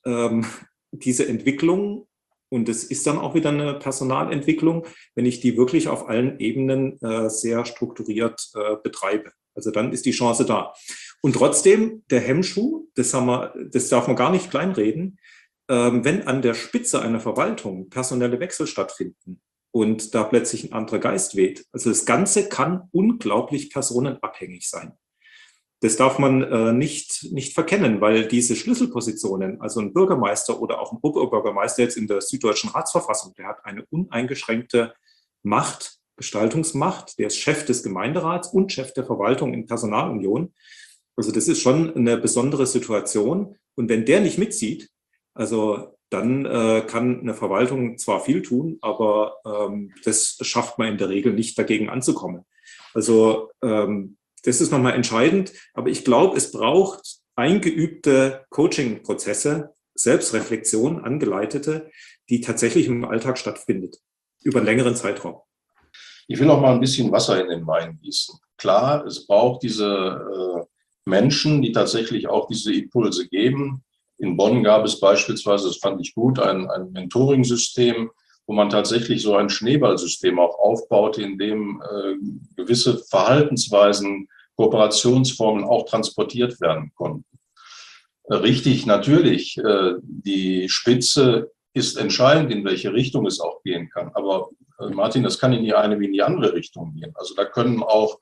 diese Entwicklung, und es ist dann auch wieder eine Personalentwicklung, wenn ich die wirklich auf allen Ebenen sehr strukturiert betreibe. Also dann ist die Chance da. Und trotzdem, der Hemmschuh, das darf man gar nicht kleinreden, wenn an der Spitze einer Verwaltung personelle Wechsel stattfinden und da plötzlich ein anderer Geist weht. Also das Ganze kann unglaublich personenabhängig sein. Das darf man nicht verkennen, weil diese Schlüsselpositionen, also ein Bürgermeister oder auch ein Oberbürgermeister jetzt in der Süddeutschen Ratsverfassung, der hat eine uneingeschränkte Macht, Gestaltungsmacht, der ist Chef des Gemeinderats und Chef der Verwaltung in Personalunion. Also das ist schon eine besondere Situation. Und wenn der nicht mitzieht, also dann kann eine Verwaltung zwar viel tun, aber das schafft man in der Regel nicht, dagegen anzukommen. Also das ist nochmal entscheidend, aber ich glaube, es braucht eingeübte Coaching-Prozesse, Selbstreflexion, angeleitete, die tatsächlich im Alltag stattfindet, über einen längeren Zeitraum. Ich will auch mal ein bisschen Wasser in den Wein gießen. Klar, es braucht diese Menschen, die tatsächlich auch diese Impulse geben. In Bonn gab es beispielsweise, das fand ich gut, ein Mentoring-System, wo man tatsächlich so ein Schneeballsystem auch aufbaute, in dem gewisse Verhaltensweisen, Kooperationsformen auch transportiert werden konnten. Richtig, natürlich, die Spitze ist entscheidend, in welche Richtung es auch gehen kann. Aber Martin, das kann in die eine wie in die andere Richtung gehen. Also da können auch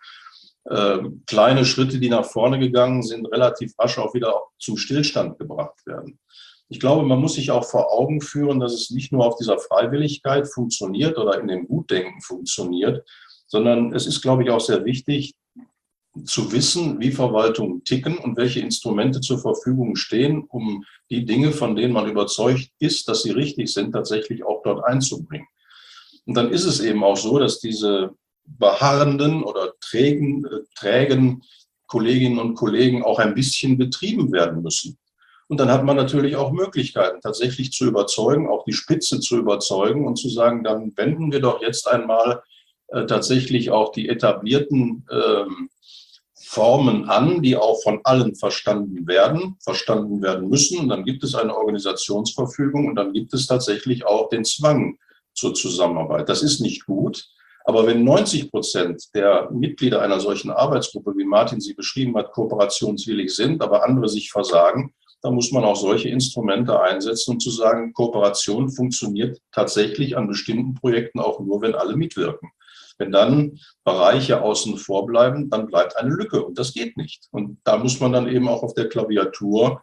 kleine Schritte, die nach vorne gegangen sind, relativ rasch auch wieder zum Stillstand gebracht werden. Ich glaube, man muss sich auch vor Augen führen, dass es nicht nur auf dieser Freiwilligkeit funktioniert oder in dem Gutdenken funktioniert, sondern es ist, glaube ich, auch sehr wichtig zu wissen, wie Verwaltungen ticken und welche Instrumente zur Verfügung stehen, um die Dinge, von denen man überzeugt ist, dass sie richtig sind, tatsächlich auch dort einzubringen. Und dann ist es eben auch so, dass diese beharrenden oder trägen Kolleginnen und Kollegen auch ein bisschen betrieben werden müssen. Und dann hat man natürlich auch Möglichkeiten, tatsächlich zu überzeugen, auch die Spitze zu überzeugen und zu sagen, dann wenden wir doch jetzt einmal tatsächlich auch die etablierten Formen an, die auch von allen verstanden werden müssen. Und dann gibt es eine Organisationsverfügung und dann gibt es tatsächlich auch den Zwang zur Zusammenarbeit. Das ist nicht gut. Aber wenn 90% der Mitglieder einer solchen Arbeitsgruppe, wie Martin sie beschrieben hat, kooperationswillig sind, aber andere sich versagen, dann muss man auch solche Instrumente einsetzen, um zu sagen, Kooperation funktioniert tatsächlich an bestimmten Projekten auch nur, wenn alle mitwirken. Wenn dann Bereiche außen vor bleiben, dann bleibt eine Lücke und das geht nicht. Und da muss man dann eben auch auf der Klaviatur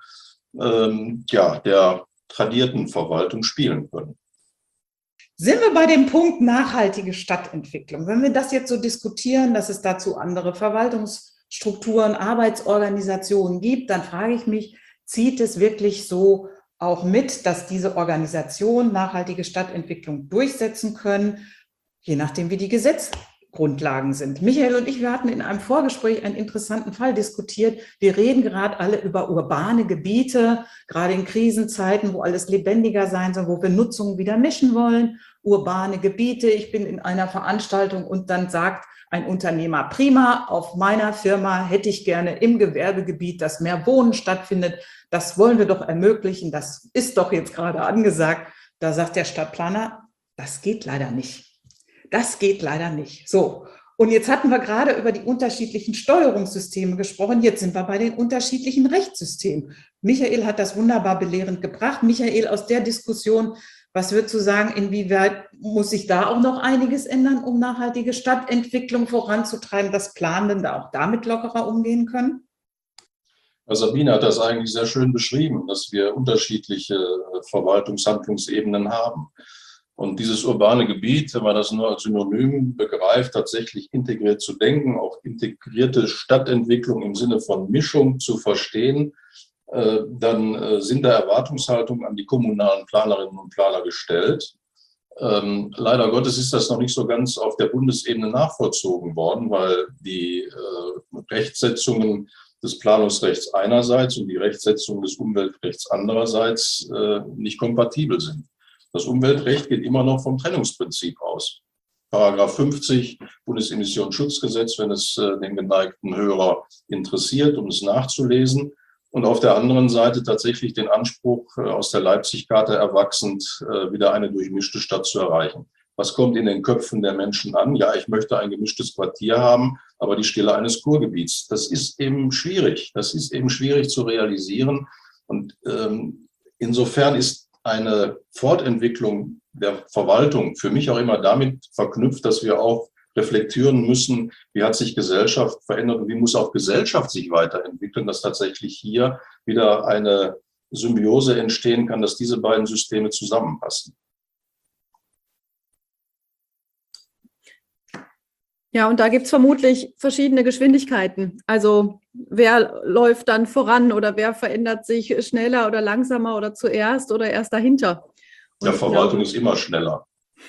der tradierten Verwaltung spielen können. Sind wir bei dem Punkt nachhaltige Stadtentwicklung? Wenn wir das jetzt so diskutieren, dass es dazu andere Verwaltungsstrukturen, Arbeitsorganisationen gibt, dann frage ich mich, zieht es wirklich so auch mit, dass diese Organisationen nachhaltige Stadtentwicklung durchsetzen können, je nachdem, wie die Gesetzgrundlagen sind? Michael und ich, wir hatten in einem Vorgespräch einen interessanten Fall diskutiert. Wir reden gerade alle über urbane Gebiete, gerade in Krisenzeiten, wo alles lebendiger sein soll, wo wir Nutzungen wieder mischen wollen. Urbane Gebiete. Ich bin in einer Veranstaltung und dann sagt ein Unternehmer, prima, auf meiner Firma hätte ich gerne im Gewerbegebiet, dass mehr Wohnen stattfindet. Das wollen wir doch ermöglichen. Das ist doch jetzt gerade angesagt. Da sagt der Stadtplaner, das geht leider nicht. Das geht leider nicht. So. Und jetzt hatten wir gerade über die unterschiedlichen Steuerungssysteme gesprochen. Jetzt sind wir bei den unterschiedlichen Rechtssystemen. Michael hat das wunderbar belehrend gebracht. Michael, aus der Diskussion, was würdest du sagen, inwieweit muss sich da auch noch einiges ändern, um nachhaltige Stadtentwicklung voranzutreiben, dass Planende da auch damit lockerer umgehen können? Sabine hat das eigentlich sehr schön beschrieben, dass wir unterschiedliche Verwaltungshandlungsebenen haben. Und dieses urbane Gebiet, wenn man das nur als Synonym begreift, tatsächlich integriert zu denken, auch integrierte Stadtentwicklung im Sinne von Mischung zu verstehen, dann sind da Erwartungshaltungen an die kommunalen Planerinnen und Planer gestellt. Leider Gottes ist das noch nicht so ganz auf der Bundesebene nachvollzogen worden, weil die Rechtsetzungen des Planungsrechts einerseits und die Rechtsetzung des Umweltrechts andererseits nicht kompatibel sind. Das Umweltrecht geht immer noch vom Trennungsprinzip aus. Paragraph 50 Bundesemissionsschutzgesetz, wenn es den geneigten Hörer interessiert, um es nachzulesen. Und auf der anderen Seite tatsächlich den Anspruch, aus der Leipzig-Charta erwachsend, wieder eine durchmischte Stadt zu erreichen. Was kommt in den Köpfen der Menschen an? Ja, ich möchte ein gemischtes Quartier haben, aber die Stille eines Kurgebiets. Das ist eben schwierig. Das ist eben schwierig zu realisieren. Und insofern ist eine Fortentwicklung der Verwaltung für mich auch immer damit verknüpft, dass wir auch reflektieren müssen, wie hat sich Gesellschaft verändert und wie muss auch Gesellschaft sich weiterentwickeln, dass tatsächlich hier wieder eine Symbiose entstehen kann, dass diese beiden Systeme zusammenpassen. Ja, und da gibt es vermutlich verschiedene Geschwindigkeiten. Also wer läuft dann voran oder wer verändert sich schneller oder langsamer oder zuerst oder erst dahinter? Und ja, Verwaltung ist immer schneller.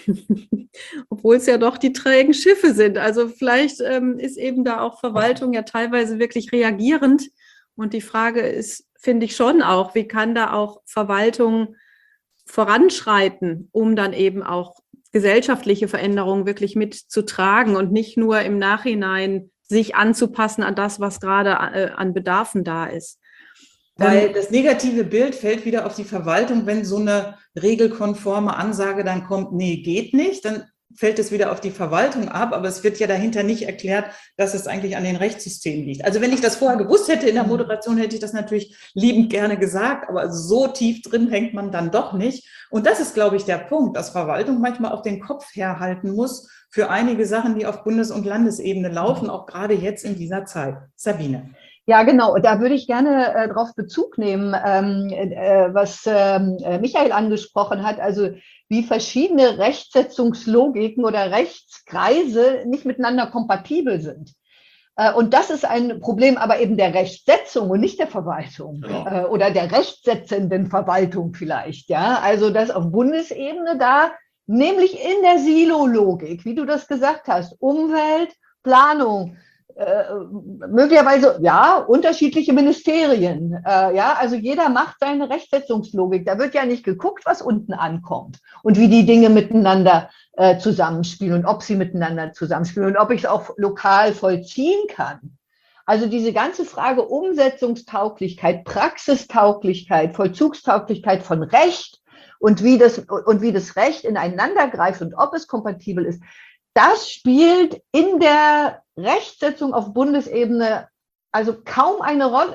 Obwohl es ja doch die trägen Schiffe sind. Also vielleicht ist eben da auch Verwaltung ja teilweise wirklich reagierend. Und die Frage ist, finde ich schon auch, wie kann da auch Verwaltung voranschreiten, um dann eben auch gesellschaftliche Veränderungen wirklich mitzutragen und nicht nur im Nachhinein sich anzupassen an das, was gerade an Bedarfen da ist. Weil das negative Bild fällt wieder auf die Verwaltung, wenn so eine regelkonforme Ansage dann kommt, nee, geht nicht, dann fällt es wieder auf die Verwaltung ab, aber es wird ja dahinter nicht erklärt, dass es eigentlich an den Rechtssystemen liegt. Also wenn ich das vorher gewusst hätte in der Moderation, hätte ich das natürlich liebend gerne gesagt, aber so tief drin hängt man dann doch nicht. Und das ist, glaube ich, der Punkt, dass Verwaltung manchmal auch den Kopf herhalten muss für einige Sachen, die auf Bundes- und Landesebene laufen, auch gerade jetzt in dieser Zeit. Sabine. Ja, genau. Da würde ich gerne darauf Bezug nehmen, was Michael angesprochen hat. Also wie verschiedene Rechtsetzungslogiken oder Rechtskreise nicht miteinander kompatibel sind. Und das ist ein Problem aber eben der Rechtsetzung und nicht der Verwaltung, genau. Oder der rechtsetzenden Verwaltung vielleicht. Ja, also das auf Bundesebene da, nämlich in der Silo-Logik, wie du das gesagt hast, Umwelt, Planung, möglicherweise, ja, unterschiedliche Ministerien. Ja, also jeder macht seine Rechtsetzungslogik. Da wird ja nicht geguckt, was unten ankommt und wie die Dinge miteinander zusammenspielen und ob sie miteinander zusammenspielen und ob ich es auch lokal vollziehen kann. Also diese ganze Frage Umsetzungstauglichkeit, Praxistauglichkeit, Vollzugstauglichkeit von Recht und wie das Recht ineinander greift und ob es kompatibel ist, das spielt in der Rechtsetzung auf Bundesebene also kaum eine Rolle.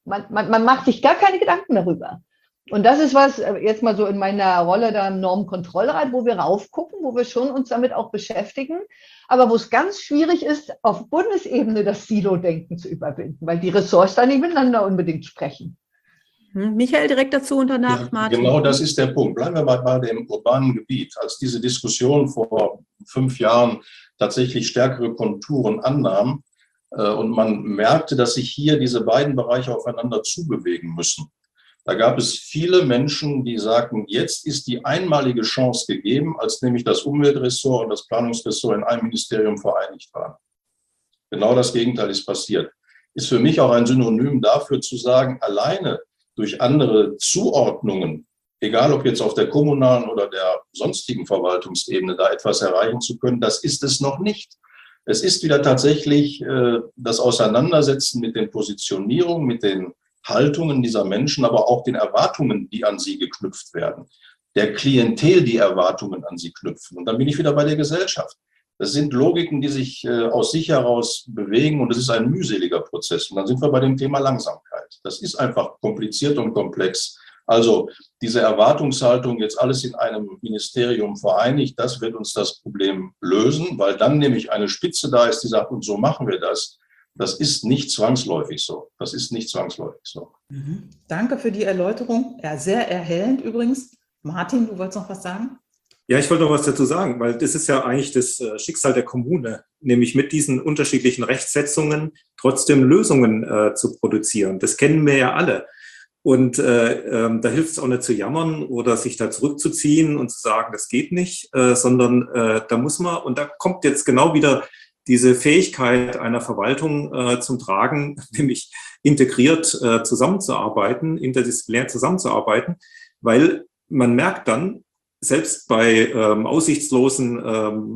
Man macht sich gar keine Gedanken darüber. Und das ist was, jetzt mal so in meiner Rolle da im Normenkontrollrat, wo wir raufgucken, wo wir schon uns damit auch beschäftigen, aber wo es ganz schwierig ist, auf Bundesebene das Silo-Denken zu überwinden, weil die Ressorts da nicht miteinander unbedingt sprechen. Michael, direkt dazu und danach Ja, Martin. genau, das ist der Punkt. Bleiben wir mal bei dem urbanen Gebiet. Als diese Diskussion vor 5 Jahren tatsächlich stärkere Konturen annahm und man merkte, dass sich hier diese beiden Bereiche aufeinander zubewegen müssen. Da gab es viele Menschen, die sagten, jetzt ist die einmalige Chance gegeben, als nämlich das Umweltressort und das Planungsressort in einem Ministerium vereinigt waren. Genau das Gegenteil ist passiert. Ist für mich auch ein Synonym dafür zu sagen, alleine durch andere Zuordnungen, egal ob jetzt auf der kommunalen oder der sonstigen Verwaltungsebene, da etwas erreichen zu können, das ist es noch nicht. Es ist wieder tatsächlich das Auseinandersetzen mit den Positionierungen, mit den Haltungen dieser Menschen, aber auch den Erwartungen, die an sie geknüpft werden. Der Klientel, die Erwartungen an sie knüpfen. Und dann bin ich wieder bei der Gesellschaft. Das sind Logiken, die sich aus sich heraus bewegen und es ist ein mühseliger Prozess. Und dann sind wir bei dem Thema Langsamkeit. Das ist einfach kompliziert und komplex. Also diese Erwartungshaltung, jetzt alles in einem Ministerium vereinigt, das wird uns das Problem lösen, weil dann nämlich eine Spitze da ist, die sagt, und so machen wir das. Das ist nicht zwangsläufig so. Das ist nicht zwangsläufig so. Danke für die Erläuterung. Ja, sehr erhellend übrigens. Martin, du wolltest noch was sagen? Ja, ich wollte noch was dazu sagen, weil das ist ja eigentlich das Schicksal der Kommune, nämlich mit diesen unterschiedlichen Rechtsetzungen trotzdem Lösungen zu produzieren. Das kennen wir ja alle. Und da hilft es auch nicht zu jammern oder sich da zurückzuziehen und zu sagen, das geht nicht, sondern da muss man, und da kommt jetzt genau wieder diese Fähigkeit einer Verwaltung zum Tragen, nämlich integriert zusammenzuarbeiten, interdisziplinär zusammenzuarbeiten, weil man merkt dann, selbst bei aussichtslosen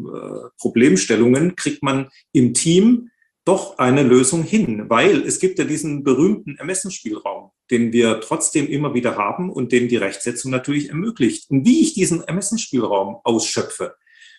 Problemstellungen kriegt man im Team doch eine Lösung hin, weil es gibt ja diesen berühmten Ermessensspielraum, den wir trotzdem immer wieder haben und den die Rechtsetzung natürlich ermöglicht. Und wie ich diesen Ermessensspielraum ausschöpfe,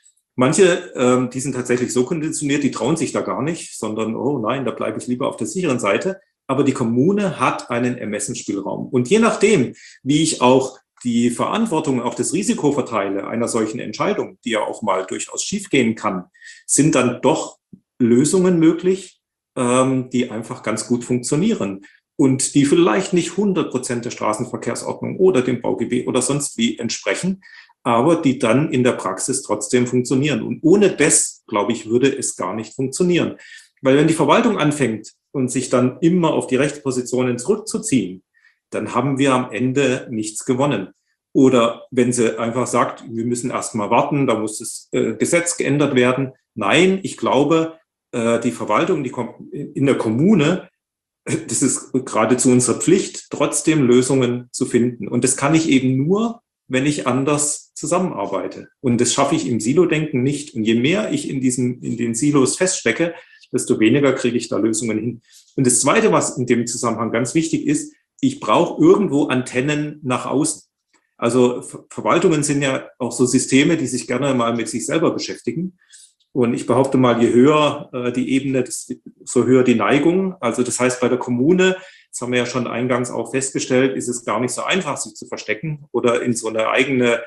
manche, die sind tatsächlich so konditioniert, die trauen sich da gar nicht, sondern, oh nein, da bleibe ich lieber auf der sicheren Seite. Aber die Kommune hat einen Ermessensspielraum. Und je nachdem, wie ich auch die Verantwortung, auch das Risiko verteile einer solchen Entscheidung, die ja auch mal durchaus schiefgehen kann, sind dann doch Lösungen möglich, die einfach ganz gut funktionieren und die vielleicht nicht 100% der Straßenverkehrsordnung oder dem Baugebiet oder sonst wie entsprechen, aber die dann in der Praxis trotzdem funktionieren. Und ohne das, glaube ich, würde es gar nicht funktionieren. Weil wenn die Verwaltung anfängt und sich dann immer auf die Rechtspositionen zurückzuziehen, dann haben wir am Ende nichts gewonnen. Oder wenn sie einfach sagt, wir müssen erst mal warten, da muss das Gesetz geändert werden. Nein, ich glaube, die Verwaltung in der Kommune, das ist geradezu unsere Pflicht, trotzdem Lösungen zu finden. Und das kann ich eben nur, wenn ich anders zusammenarbeite. Und das schaffe ich im Silo-Denken nicht. Und je mehr ich in den Silos feststecke, desto weniger kriege ich da Lösungen hin. Und das Zweite, was in dem Zusammenhang ganz wichtig ist, ich brauche irgendwo Antennen nach außen. Also Verwaltungen sind ja auch so Systeme, die sich gerne mal mit sich selber beschäftigen. Und ich behaupte mal, je höher die Ebene, so höher die Neigung. Also das heißt, bei der Kommune, das haben wir ja schon eingangs auch festgestellt, ist es gar nicht so einfach, sich zu verstecken oder in so eine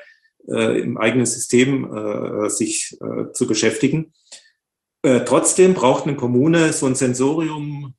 im eigenen System sich zu beschäftigen. Trotzdem braucht eine Kommune so ein Sensorium,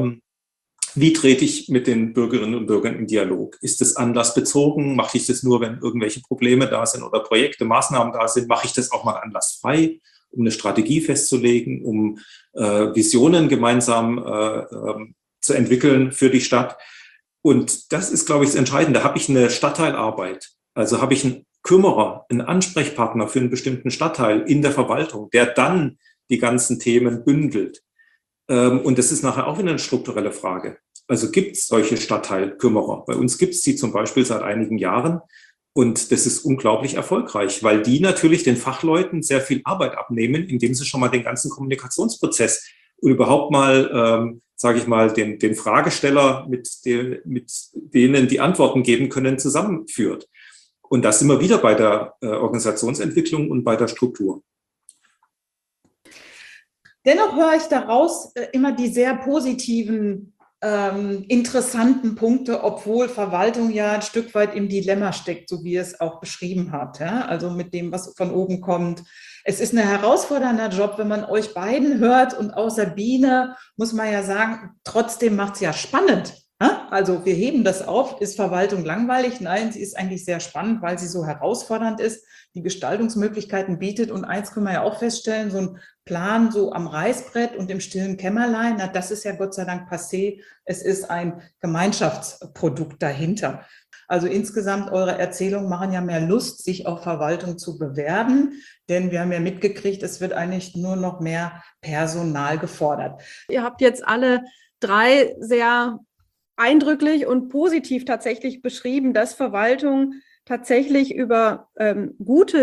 wie trete ich mit den Bürgerinnen und Bürgern in Dialog? Ist es anlassbezogen? Mache ich das nur, wenn irgendwelche Probleme da sind oder Projekte, Maßnahmen da sind? Mache ich das auch mal anlassfrei, um eine Strategie festzulegen, um Visionen gemeinsam zu entwickeln für die Stadt? Und das ist, glaube ich, das Entscheidende. Habe ich eine Stadtteilarbeit? Also habe ich einen Kümmerer, einen Ansprechpartner für einen bestimmten Stadtteil in der Verwaltung, der dann die ganzen Themen bündelt? Und das ist nachher auch wieder eine strukturelle Frage. Also gibt es solche Stadtteilkümmerer? Bei uns gibt es die zum Beispiel seit einigen Jahren. Und das ist unglaublich erfolgreich, weil die natürlich den Fachleuten sehr viel Arbeit abnehmen, indem sie schon mal den ganzen Kommunikationsprozess und überhaupt mal, sage ich mal, den Fragesteller mit denen die Antworten geben können, zusammenführt. Und das sind wir wieder bei der Organisationsentwicklung und bei der Struktur. Dennoch höre ich daraus immer die sehr positiven interessanten Punkte, obwohl Verwaltung ja ein Stück weit im Dilemma steckt, so wie es auch beschrieben hat. Ja? Also mit dem, was von oben kommt. Es ist ein herausfordernder Job, wenn man euch beiden hört und auch Sabine, muss man ja sagen, trotzdem macht es ja spannend. Ja? Also wir heben das auf. Ist Verwaltung langweilig? Nein, sie ist eigentlich sehr spannend, weil sie so herausfordernd ist, die Gestaltungsmöglichkeiten bietet. Und eins können wir ja auch feststellen, so ein Plan so am Reißbrett und im stillen Kämmerlein, na, das ist ja Gott sei Dank passé. Es ist ein Gemeinschaftsprodukt dahinter. Also insgesamt eure Erzählungen machen ja mehr Lust, sich auf Verwaltung zu bewerben, denn wir haben ja mitgekriegt, es wird eigentlich nur noch mehr Personal gefordert. Ihr habt jetzt alle drei sehr eindrücklich und positiv tatsächlich beschrieben, dass Verwaltung tatsächlich über gute,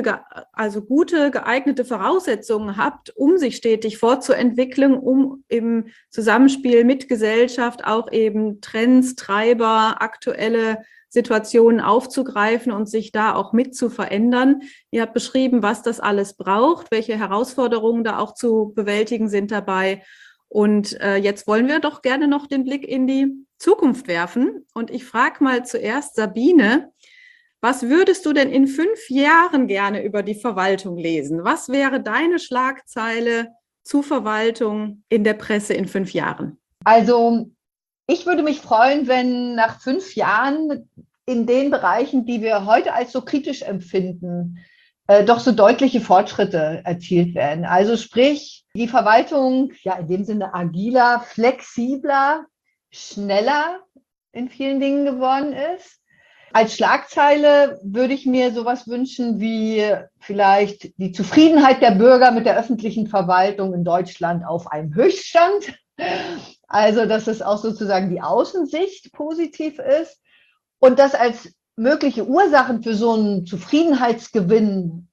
geeignete Voraussetzungen habt, um sich stetig fortzuentwickeln, um im Zusammenspiel mit Gesellschaft auch eben Trends, Treiber, aktuelle Situationen aufzugreifen und sich da auch mit zu verändern. Ihr habt beschrieben, was das alles braucht, welche Herausforderungen da auch zu bewältigen sind dabei. Und jetzt wollen wir doch gerne noch den Blick in die Zukunft werfen. Und ich frage mal zuerst Sabine, was würdest du denn in 5 Jahren gerne über die Verwaltung lesen? Was wäre deine Schlagzeile zu Verwaltung in der Presse in 5 Jahren? Also ich würde mich freuen, wenn nach 5 Jahren in den Bereichen, die wir heute als so kritisch empfinden, doch so deutliche Fortschritte erzielt werden. Also sprich, die Verwaltung ja in dem Sinne agiler, flexibler, schneller in vielen Dingen geworden ist. Als Schlagzeile würde ich mir sowas wünschen wie vielleicht die Zufriedenheit der Bürger mit der öffentlichen Verwaltung in Deutschland auf einem Höchststand. Also, dass es auch sozusagen die Außensicht positiv ist und dass als mögliche Ursachen für so einen Zufriedenheitsgewinn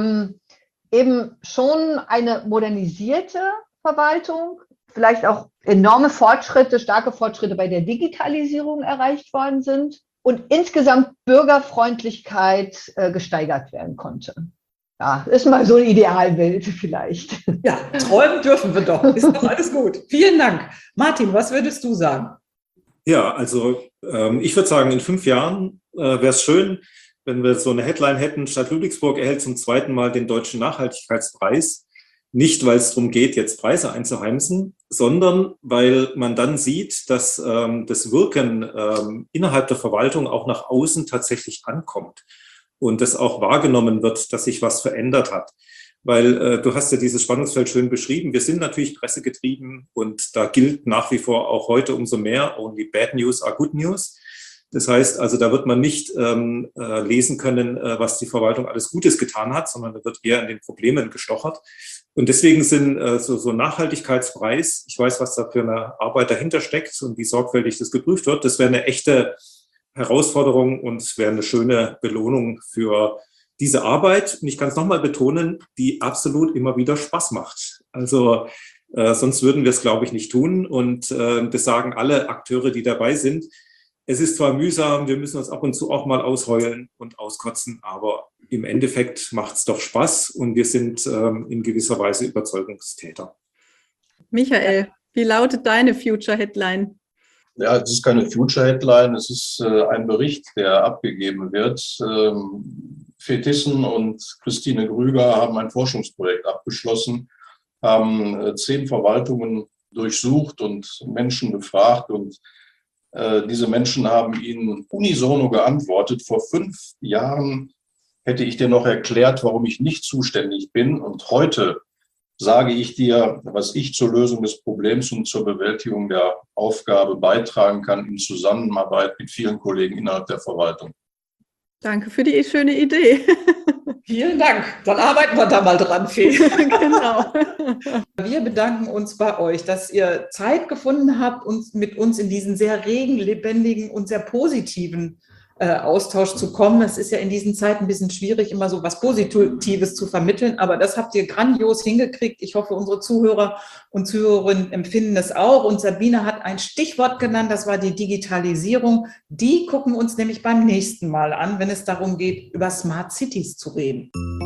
eben schon eine modernisierte Verwaltung, vielleicht auch enorme Fortschritte, starke Fortschritte bei der Digitalisierung erreicht worden sind und insgesamt Bürgerfreundlichkeit gesteigert werden konnte. Ja, ist mal so ein Idealbild vielleicht. Ja, träumen dürfen wir doch. Ist doch alles gut. Vielen Dank. Martin, was würdest du sagen? Ja, also ich würde sagen, in 5 Jahren wäre es schön, wenn wir so eine Headline hätten, Stadt Ludwigsburg erhält zum 2. Mal den Deutschen Nachhaltigkeitspreis. Nicht, weil es darum geht, jetzt Preise einzuheimsen, sondern weil man dann sieht, dass das Wirken innerhalb der Verwaltung auch nach außen tatsächlich ankommt und das auch wahrgenommen wird, dass sich was verändert hat. Weil du hast ja dieses Spannungsfeld schön beschrieben. Wir sind natürlich pressegetrieben und da gilt nach wie vor auch heute umso mehr, only bad news are good news. Das heißt also, da wird man nicht lesen können, was die Verwaltung alles Gutes getan hat, sondern da wird eher an den Problemen gestochert. Und deswegen sind so Nachhaltigkeitspreis, ich weiß, was da für eine Arbeit dahinter steckt und wie sorgfältig das geprüft wird, das wäre eine echte Herausforderung und es wäre eine schöne Belohnung für diese Arbeit. Und ich kann es nochmal betonen, die absolut immer wieder Spaß macht. Also sonst würden wir es, glaube ich, nicht tun. Und das sagen alle Akteure, die dabei sind. Es ist zwar mühsam, wir müssen uns ab und zu auch mal ausheulen und auskotzen, aber im Endeffekt macht es doch Spaß und wir sind in gewisser Weise Überzeugungstäter. Michael, wie lautet deine Future-Headline? Ja, es ist keine Future-Headline, es ist ein Bericht, der abgegeben wird. Fetissen und Christine Grüger haben ein Forschungsprojekt abgeschlossen, haben 10 Verwaltungen durchsucht und Menschen befragt und diese Menschen haben ihnen unisono geantwortet. Vor 5 Jahren hätte ich dir noch erklärt, warum ich nicht zuständig bin. Und heute sage ich dir, was ich zur Lösung des Problems und zur Bewältigung der Aufgabe beitragen kann in Zusammenarbeit mit vielen Kollegen innerhalb der Verwaltung. Danke für die schöne Idee. Vielen Dank. Dann arbeiten wir da mal dran, Fee. Genau. Wir bedanken uns bei euch, dass ihr Zeit gefunden habt, mit uns in diesen sehr regen, lebendigen und sehr positiven Austausch zu kommen. Es ist ja in diesen Zeiten ein bisschen schwierig, immer so was Positives zu vermitteln, aber das habt ihr grandios hingekriegt. Ich hoffe, unsere Zuhörer und Zuhörerinnen empfinden es auch. Und Sabine hat ein Stichwort genannt, das war die Digitalisierung. Die gucken wir uns nämlich beim nächsten Mal an, wenn es darum geht, über Smart Cities zu reden.